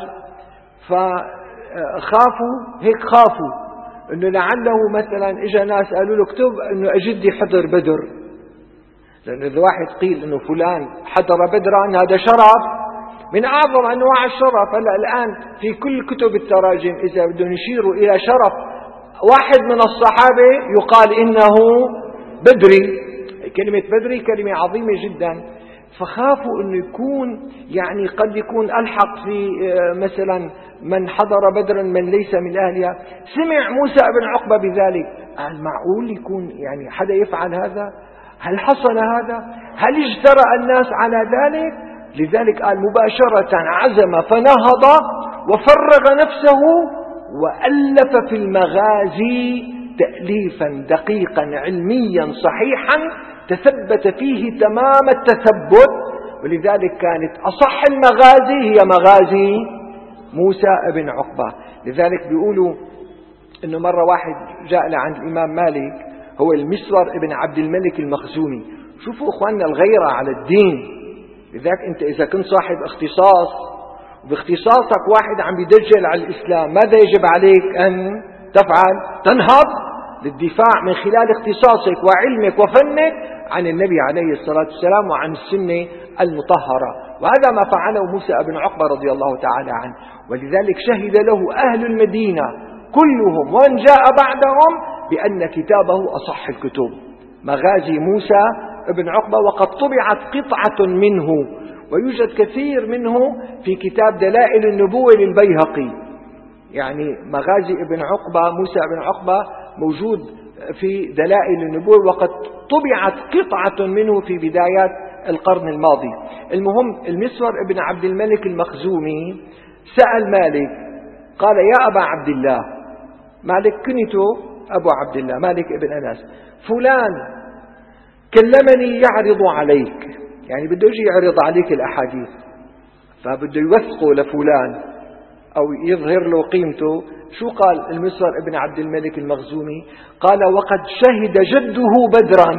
فخافوا هيك خافوا أنه لعله مثلا إجا ناس قالوا له اكتب أنه أجدي حضر بدر، لأنه إذا واحد قيل أنه فلان حضر بدرا هذا شرف من أعظم أنواع الشرف. هلا الآن في كل كتب التراجم إذا بدهم يشيروا إلى شرف واحد من الصحابة يقال إنه بدري. كلمة بدري كلمة عظيمة جدا، فخافوا أنه يكون يعني قد يكون ألحق في مثلا من حضر بدرا من ليس من أهلها. سمع موسى بن عقبة بذلك، قال معقول يكون يعني حدا يفعل هذا؟ هل حصل هذا؟ هل اجترأ الناس على ذلك؟ لذلك قال مباشرة عزم فنهض وفرغ نفسه وألف في المغازي تأليفا دقيقا علميا صحيحا تثبت فيه تمام التثبت. ولذلك كانت أصح المغازي هي مغازي موسى بن عقبة. لذلك بيقولوا إنه مرة واحد جاء لعند الإمام مالك، هو المسور ابن عبد الملك المخزومي. شوفوا إخواننا الغيرة على الدين. لذلك أنت إذا كنت صاحب اختصاص وباختصاصك واحد عم يدجل على الإسلام، ماذا يجب عليك أن تفعل؟ تنهض للدفاع من خلال اختصاصك وعلمك وفنك عن النبي عليه الصلاة والسلام وعن السنة المطهرة. وهذا ما فعله موسى بن عقبة رضي الله تعالى عنه. ولذلك شهد له أهل المدينة كلهم ومن جاء بعدهم بأن كتابه أصح الكتب، مغازي موسى ابن عقبة. وقد طبعت قطعة منه، ويوجد كثير منه في كتاب دلائل النبوة للبيهقي. يعني مغازي ابن عقبة موسى ابن عقبة موجود في دلائل النبوة، وقد طبعت قطعة منه في بدايات القرن الماضي. المهم المسور ابن عبد الملك المخزومي سأل مالك، قال يا أبا عبد الله، مالك كنيته أبو عبد الله مالك ابن أنس، فلان كلمني يعرض عليك، يعني بده يجي يعرض عليك الأحاديث، فبده يوثقه لفلان أو يظهر له قيمته. شو قال المسور ابن عبد الملك المخزومي؟ قال وقد شهد جده بدرا.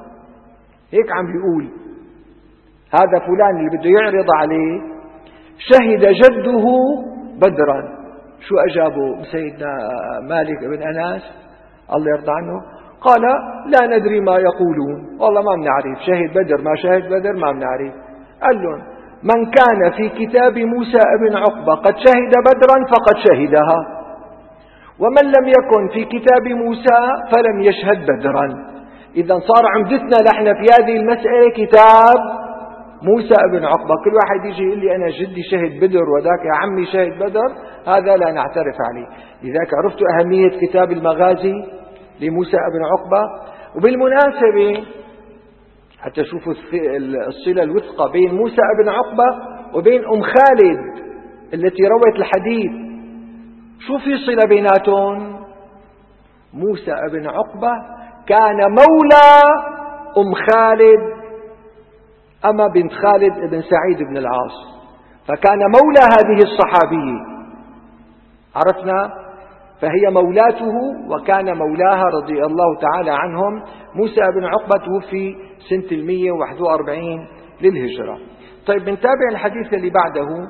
هيك عم بيقول هذا فلان اللي بده يعرض عليه شهد جده بدرا. شو أجابه سيدنا مالك ابن أنس الله يرضى عنه؟ قال لا ندري ما يقولون، والله ما بنعرف، شهد بدر ما شهد بدر ما بنعرف. قال لهم من كان في كتاب موسى ابن عقبة قد شهد بدرا فقد شهدها، ومن لم يكن في كتاب موسى فلم يشهد بدرا. إذا صار عمدتنا نحن في هذه المسألة كتاب موسى ابن عقبة. كل واحد يجي يقول لي أنا جدي شهد بدر وذاك يا عمي شهد بدر، هذا لا نعترف عليه. لذلك عرفتوا أهمية كتاب المغازي لموسى ابن عقبة. وبالمناسبة حتى شوفوا الصلة الوثقة بين موسى ابن عقبة وبين أم خالد التي روت الحديث، شو في صلة بيناتهم؟ موسى ابن عقبة كان مولى أم خالد أما بنت خالد بن سعيد بن العاص، فكان مولى هذه الصحابية. عرفنا فهي مولاته وكان مولاها رضي الله تعالى عنهم. موسى بن عقبة توفي سنة المية وواحد وأربعين للهجرة. طيب بنتابع الحديث اللي بعده.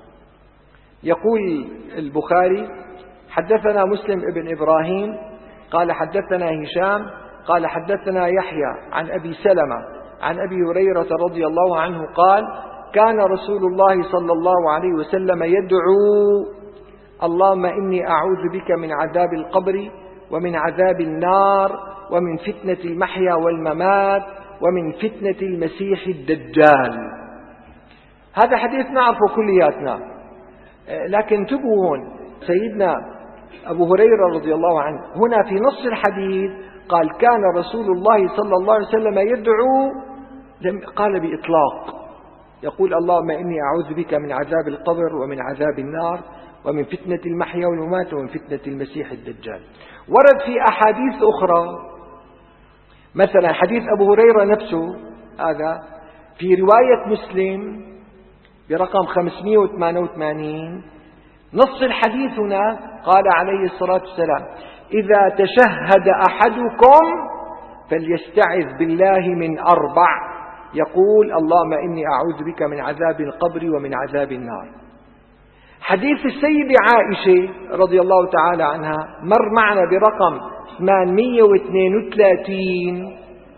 يقول البخاري: حدثنا مسلم ابن إبراهيم قال حدثنا هشام قال حدثنا يحيى عن أبي سلمة عن أبي هريرة رضي الله عنه قال: كان رسول الله صلى الله عليه وسلم يدعو: اللهم إني أعوذ بك من عذاب القبر ومن عذاب النار ومن فتنة المحيا والممات ومن فتنة المسيح الدجال. هذا حديث نعرفه كلياتنا، لكن انتبهوا هون. سيدنا أبو هريرة رضي الله عنه هنا في نص الحديث قال: كان رسول الله صلى الله عليه وسلم يدعو، قال بإطلاق، يقول: اللهم إني أعوذ بك من عذاب القبر ومن عذاب النار ومن فتنة المحيا والممات ومن فتنة المسيح الدجال. ورد في أحاديث أخرى، مثلا حديث أبو هريرة نفسه هذا في رواية مسلم برقم خمسمئة وثمانية وثمانين، نص الحديث هنا قال عليه الصلاة والسلام: إذا تشهد أحدكم فليستعذ بالله من أربع، يقول: اللهم إني أعوذ بك من عذاب القبر ومن عذاب النار. حديث السيدة عائشة رضي الله تعالى عنها مر معنا برقم ثمانمئة واثنين وثلاثين.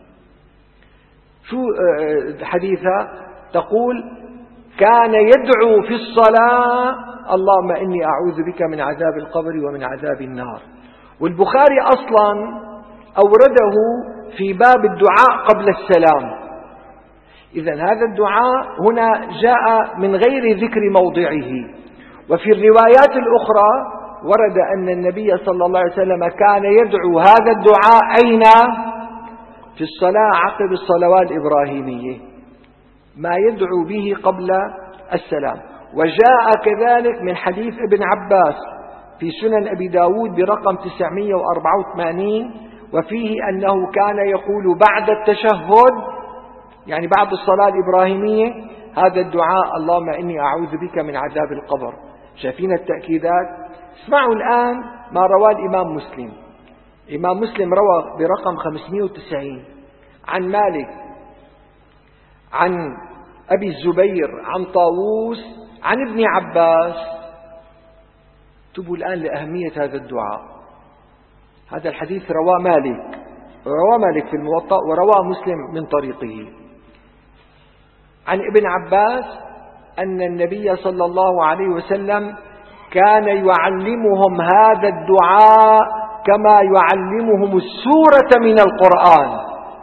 شو حديثها؟ تقول: كان يدعو في الصلاة: اللهم إني أعوذ بك من عذاب القبر ومن عذاب النار. والبخاري أصلا أورده في باب الدعاء قبل السلام. إذن هذا الدعاء هنا جاء من غير ذكر موضعه. وفي الروايات الأخرى ورد أن النبي صلى الله عليه وسلم كان يدعو هذا الدعاء أين؟ في الصلاة عقب الصلوات الإبراهيمية، ما يدعو به قبل السلام. وجاء كذلك من حديث ابن عباس في سنن أبي داود برقم تسعمئة وأربعة وثمانين، وفيه أنه كان يقول بعد التشهد، يعني بعد الصلاة الإبراهيمية، هذا الدعاء: اللهم إني أعوذ بك من عذاب القبر. شايفين التأكيدات؟ اسمعوا الآن ما رواه الإمام مسلم. الإمام مسلم روى برقم خمسمئة وتسعين عن مالك عن أبي الزبير عن طاووس عن ابن عباس. انتبهوا الآن لأهمية هذا الدعاء. هذا الحديث رواه مالك، رواه مالك في الموطأ، ورواه مسلم من طريقه عن ابن عباس أن النبي صلى الله عليه وسلم كان يعلمهم هذا الدعاء كما يعلمهم السورة من القرآن.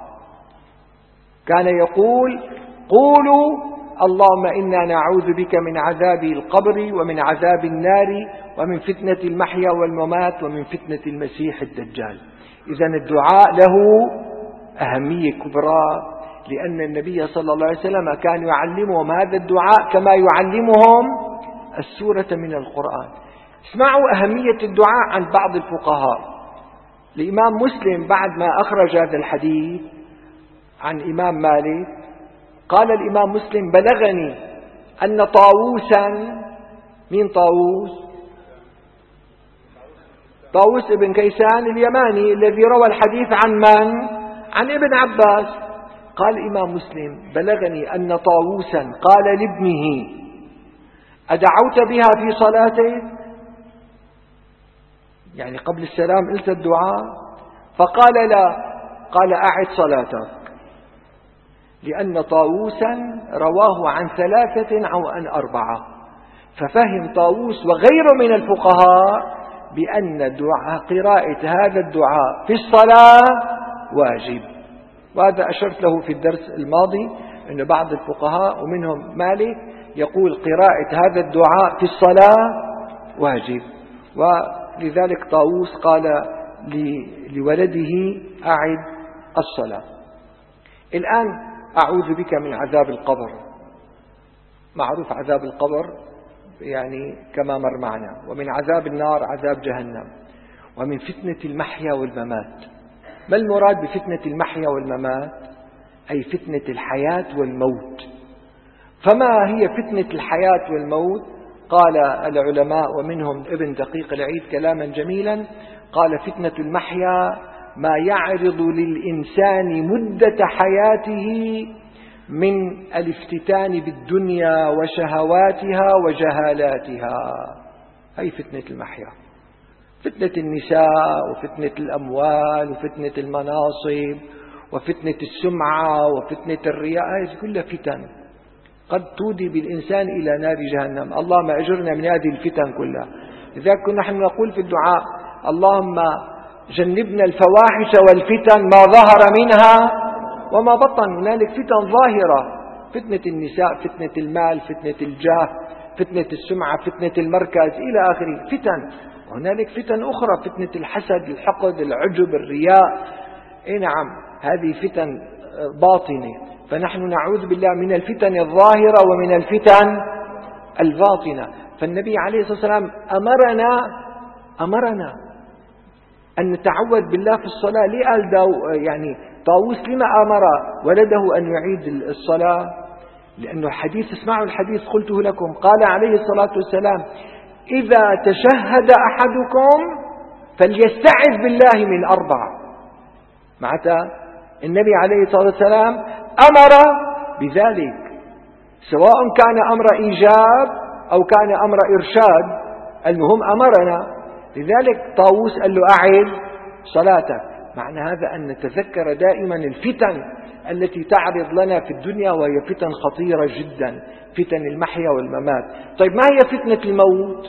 كان يقول: قولوا اللهم إنا نعوذ بك من عذاب القبر ومن عذاب النار ومن فتنة المحيا والممات ومن فتنة المسيح الدجال. إذن الدعاء له أهمية كبرى، لأن النبي صلى الله عليه وسلم كان يعلمهم هذا الدعاء كما يعلمهم السورة من القرآن. اسمعوا أهمية الدعاء عن بعض الفقهاء. الإمام مسلم بعد ما أخرج هذا الحديث عن إمام مالك قال الإمام مسلم: بلغني أن طاووسا، مين طاووس؟ طاووس ابن كيسان اليماني الذي روى الحديث عن من؟ عن ابن عباس. قال الإمام مسلم: بلغني أن طاووسا قال لابنه: أدعوت بها في صلاتك؟ يعني قبل السلام قلت الدعاء؟ فقال: لا. قال: أعد صلاتك. لأن طاووسا رواه عن ثلاثة أو عن أربعة، ففهم طاووس وغيره من الفقهاء بأن دعاء قراءة هذا الدعاء في الصلاة واجب. وهذا أشرت له في الدرس الماضي، أن بعض الفقهاء ومنهم مالك يقول قراءة هذا الدعاء في الصلاة واجب، ولذلك طاووس قال لولده: أعد الصلاة. الآن أعوذ بك من عذاب القبر. معروف عذاب القبر يعني كما مر معنا، ومن عذاب النار عذاب جهنم، ومن فتنة المحيا والممات. ما المراد بفتنة المحيا والممات؟ أي فتنة الحياة والموت. فما هي فتنة الحياة والموت؟ قال العلماء ومنهم ابن دقيق العيد كلاما جميلا، قال: فتنة المحيا ما يعرض للإنسان مدة حياته من الافتتان بالدنيا وشهواتها وجهالاتها. هي فتنة المحيا، فتنة النساء وفتنة الأموال وفتنة المناصب وفتنة السمعة وفتنة الرياء، هذه كلها فتن قد تودي بالإنسان إلى نار جهنم. اللهم أجرنا من هذه الفتن كلها. لذلك كنا نحن نقول في الدعاء: اللهم جنبنا الفواحش والفتن ما ظهر منها وما بطن. هنالك فتن ظاهرة: فتنة النساء، فتنة المال، فتنة الجاه، فتنة السمعة، فتنة المركز إلى آخره، فتن. وهنالك فتن أخرى: فتنة الحسد، الحقد، العجب، الرياء. إيه نعم، هذه فتن باطنة. فنحن نعوذ بالله من الفتن الظاهرة ومن الفتن الباطنة. فالنبي عليه الصلاة والسلام أمرنا أمرنا أن نتعوذ بالله في الصلاة. ليه قال داو يعني طاووس لما أمر ولده أن يعيد الصلاة؟ لأنه حديث، اسمعوا الحديث قلته لكم، قال عليه الصلاة والسلام: إذا تشهد أحدكم فليستعذ بالله من أربع. معناتها النبي عليه الصلاة والسلام أمر بذلك، سواء كان أمر إيجاب أو كان أمر إرشاد، المهم أمرنا. لذلك طاووس قال له: أعد صلاتك. معنى هذا أن نتذكر دائما الفتن التي تعرض لنا في الدنيا، وهي فتن خطيرة جدا، فتن المحيا والممات. طيب ما هي فتنة الموت؟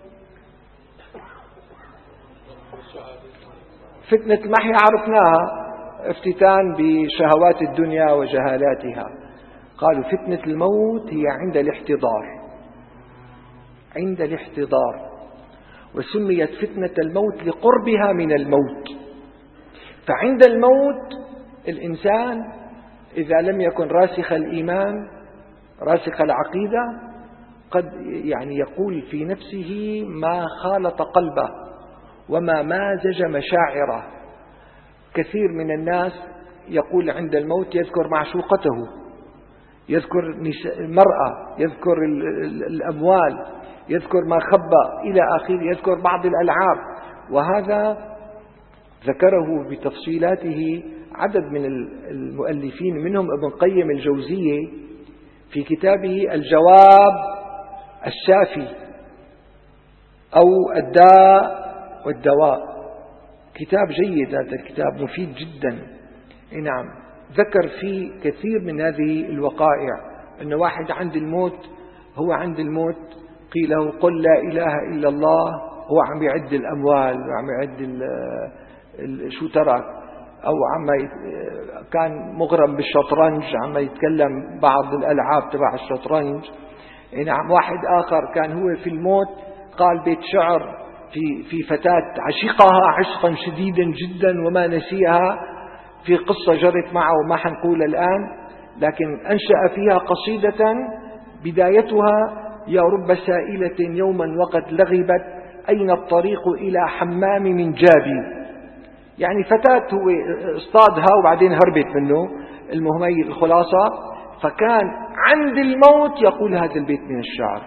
فتنة المحيا عرفناها: افتتان بشهوات الدنيا وجهالاتها. قالوا فتنة الموت هي عند الاحتضار، عند الاحتضار، وسميت فتنة الموت لقربها من الموت. فعند الموت الإنسان إذا لم يكن راسخ الإيمان راسخ العقيدة قد يعني يقول في نفسه ما خالط قلبه وما مازج مشاعره. كثير من الناس يقول عند الموت يذكر معشوقته، يذكر المرأة، يذكر الأموال، يذكر ما خبأ إلى آخره، يذكر بعض الألعاب. وهذا ذكره بتفصيلاته عدد من المؤلفين، منهم ابن قيم الجوزية في كتابه الجواب الشافي أو الداء والدواء. كتاب جيد، هذا الكتاب مفيد جدا. نعم، ذكر فيه كثير من هذه الوقائع. أن واحد عند الموت، هو عند الموت قيل له: قل لا إله إلا الله، هو عم يعد الأموال وعم يعد شو ترك، أو عم كان مغرم بالشطرنج، عم يتكلم بعض الألعاب تبع الشطرنج. نعم، واحد آخر كان هو في الموت قال بيت شعر في في فتاة عشقها عشقا شديدا جدا وما نسيها، في قصة جرت معه وما حنقول الآن، لكن أنشأ فيها قصيدة بدايتها: يا رب سائلة يوما وقد لغبت، أين الطريق إلى حمام من جابي. يعني فتاة هو اصطادها وبعدين هربت منه. المهم هي الخلاصة. فكان عند الموت يقول هذا البيت من الشعر.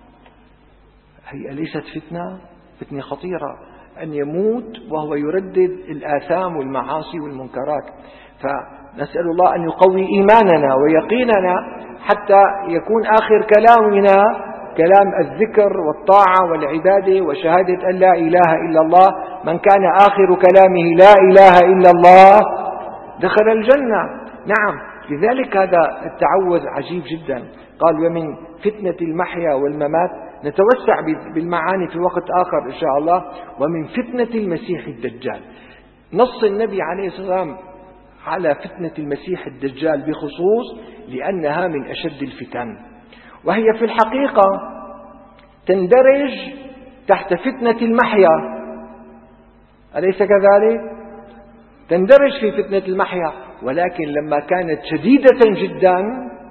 هي أليست فتنة؟ فتنة خطيرة أن يموت وهو يردد الآثام والمعاصي والمنكرات. فنسأل الله أن يقوي إيماننا ويقيننا حتى يكون آخر كلامنا كلام الذكر والطاعة والعبادة وشهادة أن لا إله إلا الله. من كان آخر كلامه لا إله إلا الله دخل الجنة. نعم، لذلك هذا التعوذ عجيب جدا. قال: ومن فتنة المحيا والممات، نتوسع بالمعاني في وقت آخر إن شاء الله. ومن فتنة المسيح الدجال، نص النبي عليه الصلاة والسلام على فتنة المسيح الدجال بخصوص، لأنها من أشد الفتن، وهي في الحقيقة تندرج تحت فتنة المحيا، أليس كذلك؟ تندرج في فتنة المحيا، ولكن لما كانت شديدة جدا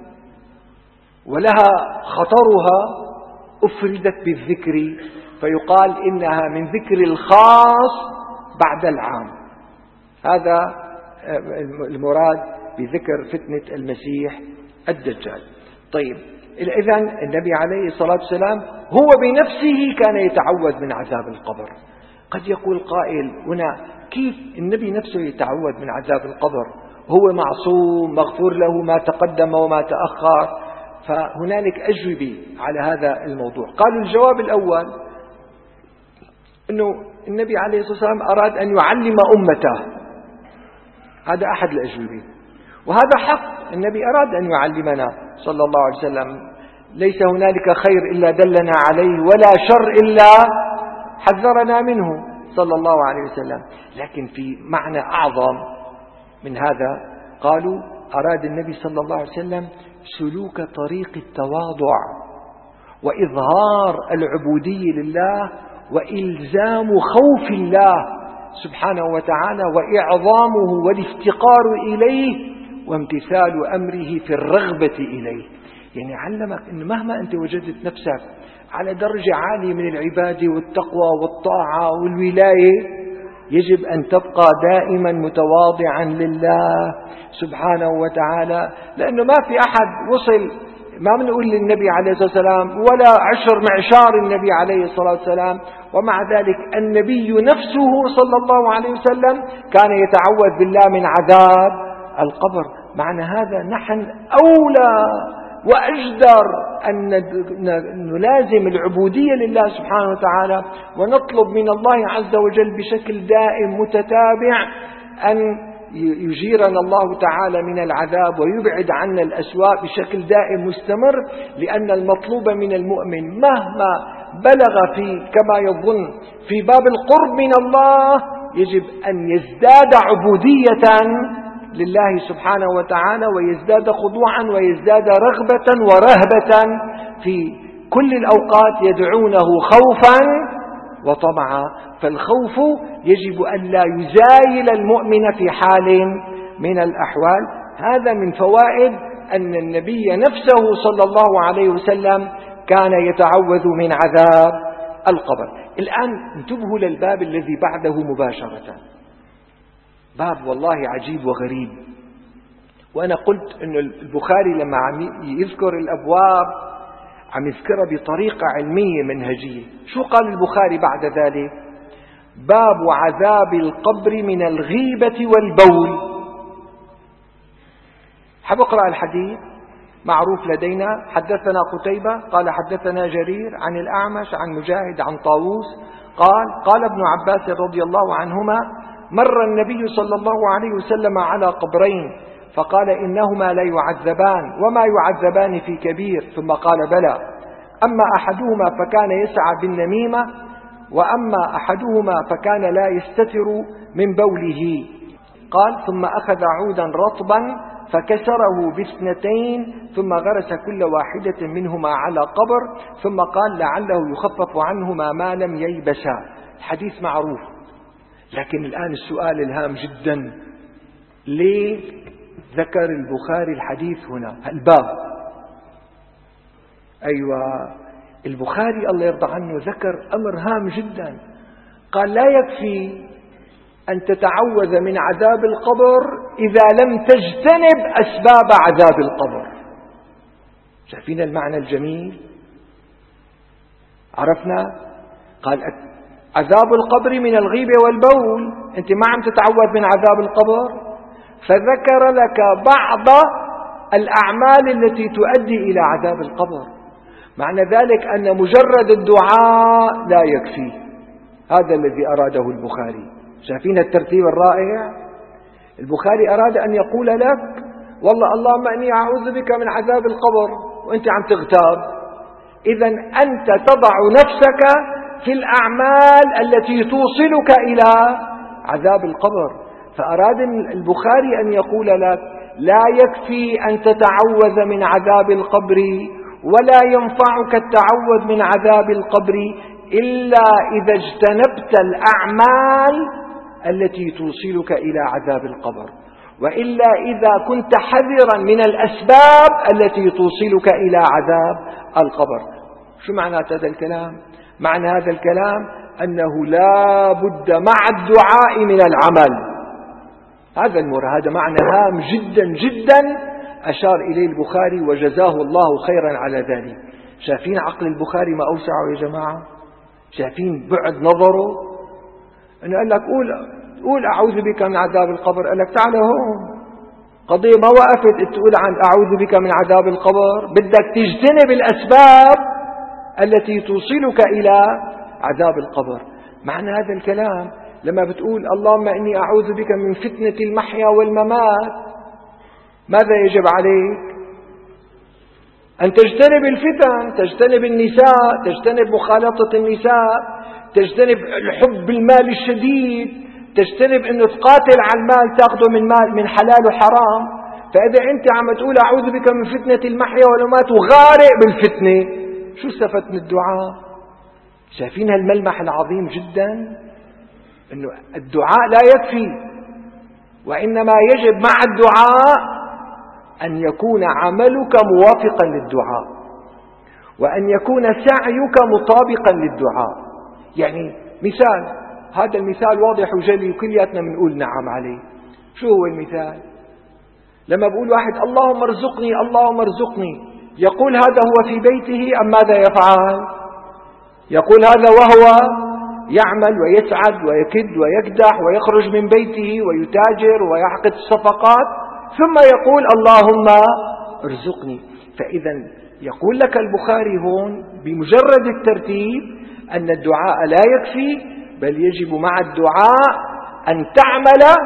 ولها خطرها أفردت بالذكر، فيقال إنها من ذكر الخاص بعد العام. هذا المراد بذكر فتنة المسيح الدجال. طيب، إذن النبي عليه الصلاة والسلام هو بنفسه كان يتعوذ من عذاب القبر. قد يقول قائل هنا كيف النبي نفسه يتعوذ من عذاب القبر؟ هو معصوم مغفور له ما تقدم وما تأخر. فهنالك أجوبة على هذا الموضوع. قالوا الجواب الأول أنه النبي عليه الصلاة والسلام أراد أن يعلم أمته، هذا أحد الأجوبة، وهذا حق، النبي أراد أن يعلمنا صلى الله عليه وسلم. ليس هنالك خير إلا دلنا عليه ولا شر إلا حذرنا منه صلى الله عليه وسلم. لكن في معنى أعظم من هذا، قالوا أراد النبي صلى الله عليه وسلم سلوك طريق التواضع وإظهار العبودية لله وإلزام خوف الله سبحانه وتعالى وإعظامه والافتقار إليه وامتثال أمره في الرغبة إليه. يعني علمك أن مهما أنت وجدت نفسك على درجة عالية من العبادة والتقوى والطاعة والولاية، يجب أن تبقى دائما متواضعا لله سبحانه وتعالى، لأنه ما في أحد وصل، ما بنقول للنبي عليه الصلاة والسلام ولا عشر معشار النبي عليه الصلاة والسلام، ومع ذلك النبي نفسه صلى الله عليه وسلم كان يتعوذ بالله من عذاب القبر. معنى هذا نحن أولى وأجدر أن نلازم العبودية لله سبحانه وتعالى ونطلب من الله عز وجل بشكل دائم متتابع أن يجيرنا الله تعالى من العذاب ويبعد عنا الأسواء بشكل دائم مستمر، لأن المطلوب من المؤمن مهما بلغ في كما يظن في باب القرب من الله يجب أن يزداد عبودية لله سبحانه وتعالى ويزداد خضوعا ويزداد رغبة ورهبة في كل الأوقات يدعونه خوفا وطمعا. فالخوف يجب أن لا يزايل المؤمن في حال من الأحوال. هذا من فوائد أن النبي نفسه صلى الله عليه وسلم كان يتعوذ من عذاب القبر. الآن انتبهوا للباب الذي بعده مباشرة، باب والله عجيب وغريب. وأنا قلت أن البخاري لما عم يذكر الأبواب عم يذكرها بطريقة علمية منهجية. شو قال البخاري بعد ذلك؟ باب عذاب القبر من الغيبة والبول. حاب أقرأ الحديث معروف لدينا. حدثنا قتيبة قال حدثنا جرير عن الأعمش عن مجاهد عن طاووس قال قال ابن عباس رضي الله عنهما مر النبي صلى الله عليه وسلم على قبرين فقال إنهما لا يعذبان وما يعذبان في كبير، ثم قال بلى، أما أحدهما فكان يسعى بالنميمة وأما أحدهما فكان لا يستتر من بوله. قال ثم أخذ عودا رطبا فكسره باثنتين ثم غرس كل واحدة منهما على قبر ثم قال لعله يخفف عنهما ما لم ييبسا. الحديث معروف، لكن الآن السؤال الهام جدا، ليه ذكر البخاري الحديث هنا الباب؟ أيوة، البخاري الله يرضى عنه ذكر أمر هام جدا. قال لا يكفي أن تتعوذ من عذاب القبر إذا لم تجتنب أسباب عذاب القبر. شايفين المعنى الجميل؟ عرفنا؟ قال عذاب القبر من الغيبة والبول، أنت ما عم تتعوذ من عذاب القبر، فذكر لك بعض الأعمال التي تؤدي إلى عذاب القبر. معنى ذلك أن مجرد الدعاء لا يكفي. هذا الذي أراده البخاري. شايفين الترتيب الرائع؟ البخاري أراد أن يقول لك والله اللهم أني أعوذ بك من عذاب القبر وأنت عم تغتاب، إذن أنت تضع نفسك في الأعمال التي توصلك إلى عذاب القبر. فأراد البخاري أن يقول لك لا يكفي أن تتعوذ من عذاب القبر ولا ينفعك التعوذ من عذاب القبر إلا إذا اجتنبت الأعمال التي توصلك إلى عذاب القبر، وإلا إذا كنت حذرا من الأسباب التي توصلك إلى عذاب القبر. شو معنى هذا الكلام؟ معنى هذا الكلام أنه لا بد مع الدعاء من العمل. هذا المراد، هذا معنى هام جدا جدا أشار إليه البخاري وجزاه الله خيرا على ذلك. شايفين عقل البخاري ما أوسعه يا جماعة؟ شايفين بعد نظره؟ أنه قال لك قول, قول أعوذ بك من عذاب القبر. قال لك تعال هون، قضية ما وقفت تقول عن أعوذ بك من عذاب القبر، بدك تجتنب الأسباب التي توصلك إلى عذاب القبر. معنى هذا الكلام لما بتقول اللهم إني أعوذ بك من فتنة المحيا والممات، ماذا يجب عليك؟ أن تجتنب الفتن، تجتنب النساء، تجتنب مخالطة النساء، تجتنب الحب المال الشديد، تجتنب أنه تقاتل على المال تأخذه من مال من حلال وحرام. فإذا أنت عم تقول أعوذ بك من فتنة المحيا والممات وغارق بالفتنة، شو استفدت من الدعاء؟ شايفين هالملمح العظيم جدا؟ أنه الدعاء لا يكفي، وإنما يجب مع الدعاء أن يكون عملك موافقا للدعاء، وأن يكون سعيك مطابقا للدعاء. يعني مثال، هذا المثال واضح وجلي وكلياتنا بنقول نعم عليه. شو هو المثال؟ لما بقول واحد اللهم ارزقني اللهم ارزقني، يقول هذا هو في بيته أم ماذا يفعل؟ يقول هذا وهو يعمل ويسعد ويكد ويكدح ويخرج من بيته ويتاجر ويعقد الصفقات، ثم يقول اللهم ارزقني. فإذا يقول لك البخاري هون بمجرد الترتيب أن الدعاء لا يكفي، بل يجب مع الدعاء أن تعمل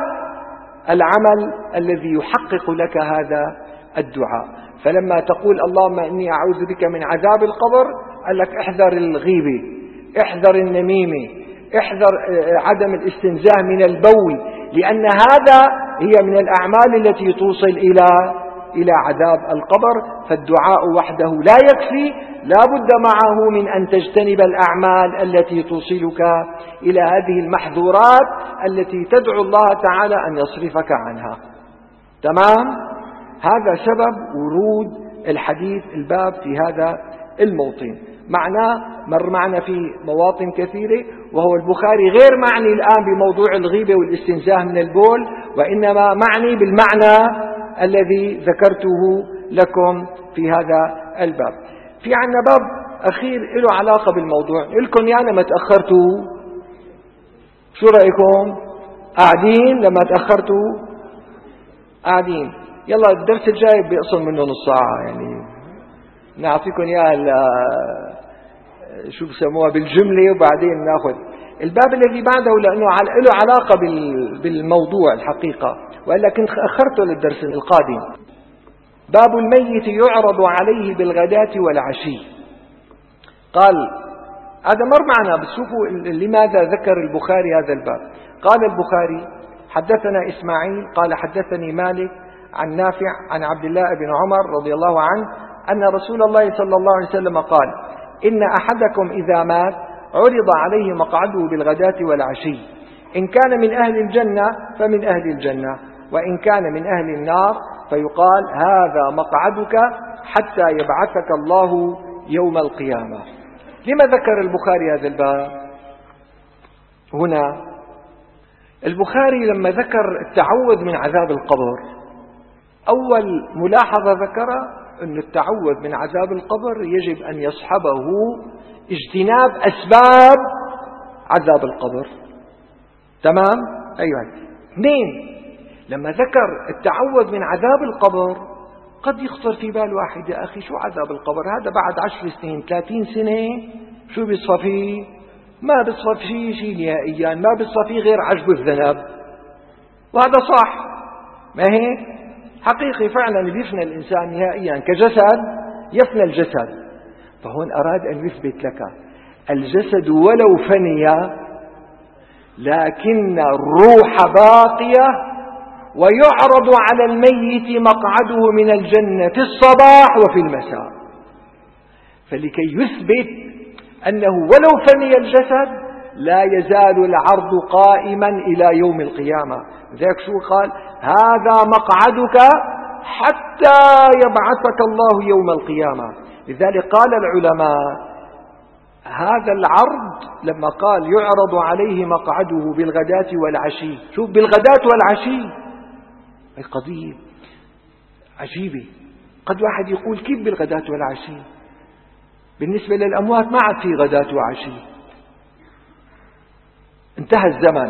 العمل الذي يحقق لك هذا الدعاء. فلما تقول اللهم إني أعوذ بك من عذاب القبر، قال لك احذر الغيبة، احذر النميمة، احذر عدم الاستنزاه من البول، لأن هذا هي من الأعمال التي توصل إلى إلى عذاب القبر. فالدعاء وحده لا يكفي، لا بد معه من أن تجتنب الأعمال التي توصلك إلى هذه المحظورات التي تدعو الله تعالى أن يصرفك عنها. تمام؟ هذا سبب ورود الحديث الباب في هذا الموطن. معناه مر معنا في مواطن كثيرة، وهو البخاري غير معني الآن بموضوع الغيبة والاستنزاه من البول، وإنما معني بالمعنى الذي ذكرته لكم في هذا الباب. في عنا باب أخير له علاقة بالموضوع، لكم يعني ما تأخرتوا، شو رأيكم؟ قاعدين لما تأخرتوا؟ قاعدين. يلا الدرس الجاي بيقصر منه نص ساعة، يعني نعطيكم إياها شو بسموها بالجملة وبعدين ناخذ الباب الذي بعده، لأنه له علاقة بالموضوع الحقيقة، وإلا كنت أخرته للدرس القادم. باب الميت يعرض عليه بالغداة والعشي. قال هذا مر معنا، بس شوفوا لماذا ذكر البخاري هذا الباب. قال البخاري حدثنا إسماعيل قال حدثني مالك عن نافع عن عبد الله بن عمر رضي الله عنه أن رسول الله صلى الله عليه وسلم قال إن أحدكم إذا مات عرض عليه مقعده بالغداة والعشي، إن كان من أهل الجنة فمن أهل الجنة، وإن كان من أهل النار فيقال هذا مقعدك حتى يبعثك الله يوم القيامة. لما ذكر البخاري هذا الباب هنا؟ البخاري لما ذكر التعوذ من عذاب القبر، أول ملاحظة ذكرها أن التعوذ من عذاب القبر يجب أن يصحبه اجتناب أسباب عذاب القبر. تمام؟ أيوة. اثنين، لما ذكر التعوذ من عذاب القبر قد يخطر في بال واحد يا أخي شو عذاب القبر؟ هذا بعد عشر سنين ثلاثين سنة شو بيصفى فيه؟ ما بيصفى فيه شيء نهائيا، ما بيصفى فيه غير عجب الذنب. وهذا صح، ما هيك؟ حقيقي فعلا بيفنى الإنسان نهائيا كجسد، يفنى الجسد. فهون أراد أن يثبت لك الجسد ولو فني لكن الروح باقية، ويعرض على الميت مقعده من الجنة في الصباح وفي المساء. فلكي يثبت أنه ولو فني الجسد لا يزال العرض قائما إلى يوم القيامة. ذلك شو قال؟ هذا مقعدك حتى يبعثك الله يوم القيامة. لذلك قال العلماء هذا العرض لما قال يعرض عليه مقعده بالغداة والعشي، شوف بالغداة والعشي، القضية عجيبة. قد واحد يقول كيف بالغداة والعشي؟ بالنسبة للأموات ما عاد في غداة وعشي، انتهى الزمن.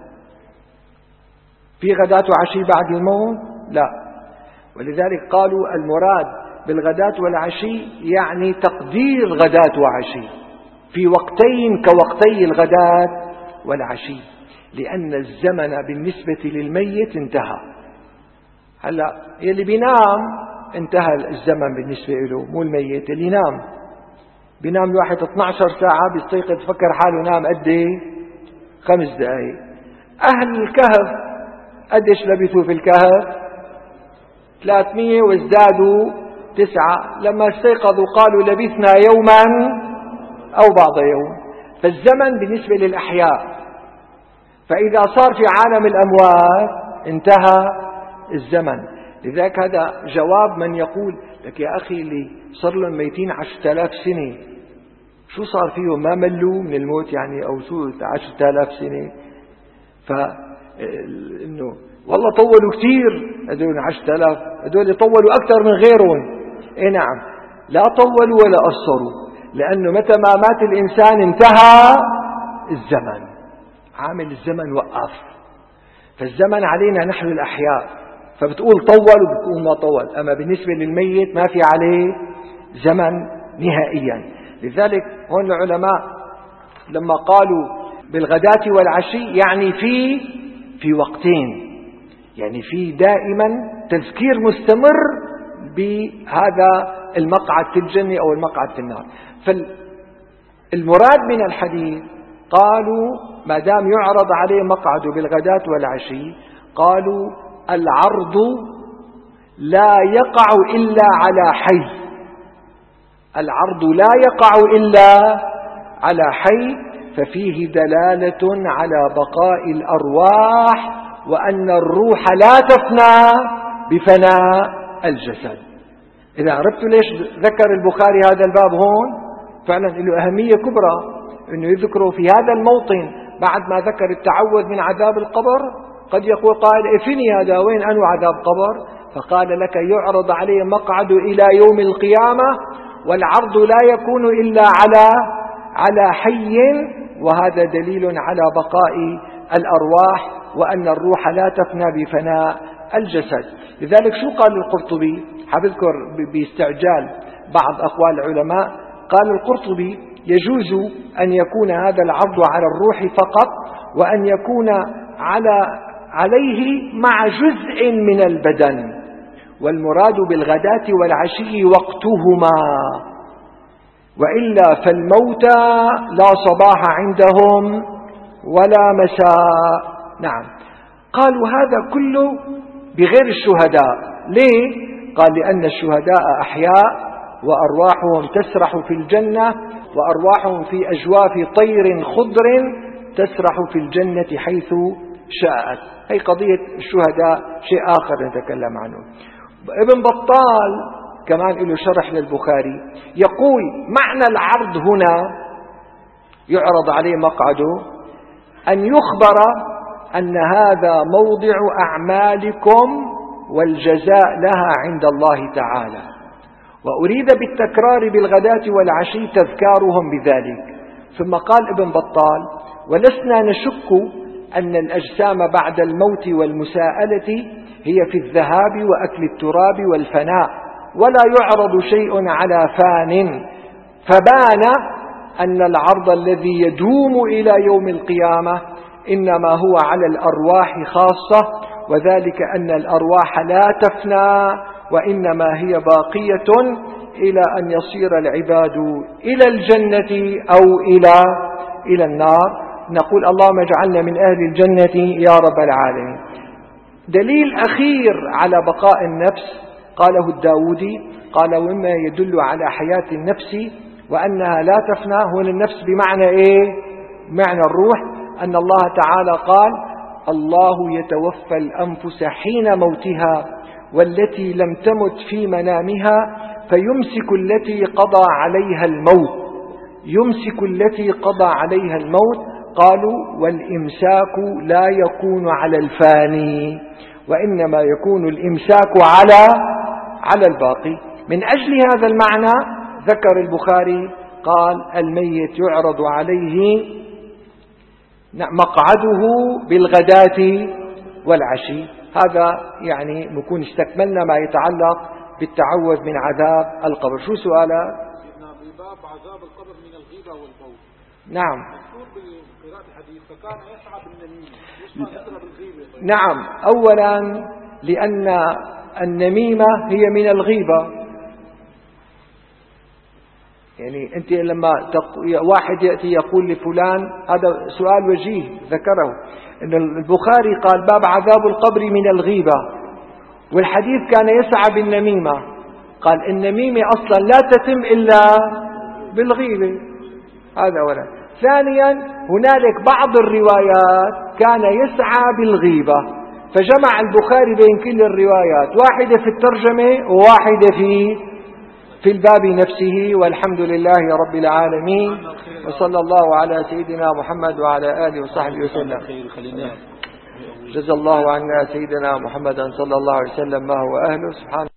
في غداة وعشي بعد الموت؟ لا. ولذلك قالوا المراد بالغداة والعشي يعني تقدير غداة وعشي في وقتين كوقتي الغداة والعشي، لأن الزمن بالنسبة للميت انتهى. هلا يلي بينام انتهى الزمن بالنسبة له، مو الميت اللي ينام. بينام الواحد اثنتي عشرة ساعة بيستيقظ فكر حاله نام قد ايه؟ خمس دقائق. أهل الكهف قديش لبثوا في الكهف؟ ثلاثمئة وازدادوا تسعة. لما استيقظوا قالوا لبثنا يوما أو بعض يوم. فالزمن بالنسبة للأحياء، فإذا صار في عالم الأموات انتهى الزمن. لذلك هذا جواب من يقول لك يا أخي اللي صار لهم ميتين عشرة آلاف سنة شو صار فيهم؟ ما ملوا من الموت يعني؟ أو شو عشرة آلاف سنة؟ فإنه والله طولوا كثير هذول عشرة آلاف، هذول طولوا أكثر من غيرهم. إيه نعم، لا طولوا ولا قصروا، لأنه متى ما مات الإنسان انتهى الزمن، عامل الزمن وقف. فالزمن علينا نحن الأحياء، فبتقول طول وبتقول ما طول، أما بالنسبة للميت ما في عليه زمن نهائيا. لذلك هون العلماء لما قالوا بالغداة والعشي يعني في في وقتين، يعني في دائما تذكير مستمر بهذا المقعد في الجنة أو المقعد في النار. فالمراد من الحديث قالوا ما دام يعرض عليه مقعده بالغداة والعشي، قالوا العرض لا يقع إلا على حي، العرض لا يقع إلا على حي، ففيه دلالة على بقاء الأرواح وأن الروح لا تفنى بفناء الجسد. إذا عرفتوا ليش ذكر البخاري هذا الباب هون، فعلا له أهمية كبرى أنه يذكره في هذا الموطن بعد ما ذكر التعوذ من عذاب القبر. قد يقول قائل افني هذا وين أنو عذاب قبر؟ فقال لك يعرض عليه مقعد إلى يوم القيامة، والعرض لا يكون إلا على على حي، وهذا دليل على بقاء الأرواح وأن الروح لا تفنى بفناء الجسد. لذلك شو قال القرطبي؟ حبذكر باستعجال بعض أقوال العلماء. قال القرطبي يجوز أن يكون هذا العرض على الروح فقط، وأن يكون على عليه مع جزء من البدن، والمراد بالغداة والعشي وقتهما، وإلا فالموتى لا صباح عندهم ولا مساء. نعم، قالوا هذا كله بغير الشهداء. ليه؟ قال لأن الشهداء أحياء وأرواحهم تسرح في الجنة، وأرواحهم في أجواف طير خضر تسرح في الجنة حيث شاءت. هي قضية الشهداء شيء آخر نتكلم عنه. ابن بطال كمان له شرح للبخاري يقول معنى العرض هنا يعرض عليه مقعده أن يخبر أن هذا موضع أعمالكم والجزاء لها عند الله تعالى، وأريد بالتكرار بالغداة والعشي تذكارهم بذلك. ثم قال ابن بطال ولسنا نشك أن الأجسام بعد الموت والمساءلة هي في الذهاب وأكل التراب والفناء، ولا يعرض شيء على فان، فبان أن العرض الذي يدوم إلى يوم القيامة إنما هو على الأرواح خاصة، وذلك أن الأرواح لا تفنى وإنما هي باقية إلى أن يصير العباد إلى الجنة أو إلى إلى النار. نقول اللهم اجعلنا من أهل الجنة يا رب العالمين. دليل أخير على بقاء النفس قاله الداودي، قال ومما يدل على حياة النفس وأنها لا تفنى، هنا النفس بمعنى إيه؟ معنى الروح، أن الله تعالى قال الله يتوفى الأنفس حين موتها والتي لم تمت في منامها فيمسك التي قضى عليها الموت، يمسك التي قضى عليها الموت. قالوا والإمساك لا يكون على الفاني، وإنما يكون الإمساك على على الباقي. من أجل هذا المعنى ذكر البخاري قال الميت يعرض عليه مقعده بالغداة والعشي. هذا يعني نكون استكملنا ما يتعلق بالتعوذ من عذاب القبر. شو سؤالك؟ باب عذاب القبر من الغيبة والبول. نعم. مذكور بقراءة الحديث فكان يسعى بالنميمة. يسمى بالغيبة. نعم، أولا لأن النميمة هي من الغيبة. يعني أنت لما تق... واحد يأتي يقول لفلان، هذا سؤال وجيه ذكره، أن البخاري قال باب عذاب القبر من الغيبة، والحديث كان يسعى بالنميمة. قال النميمة أصلا لا تتم إلا بالغيبة. هذا أولا. ثانيا هنالك بعض الروايات كان يسعى بالغيبة، فجمع البخاري بين كل الروايات، واحدة في الترجمة وواحدة في في الباب نفسه. والحمد لله رب العالمين، وصلى الله على سيدنا محمد وعلى آله وصحبه وسلم. جزا الله عنا سيدنا محمدا صلى الله عليه وسلم ما هو أهله. سبحانه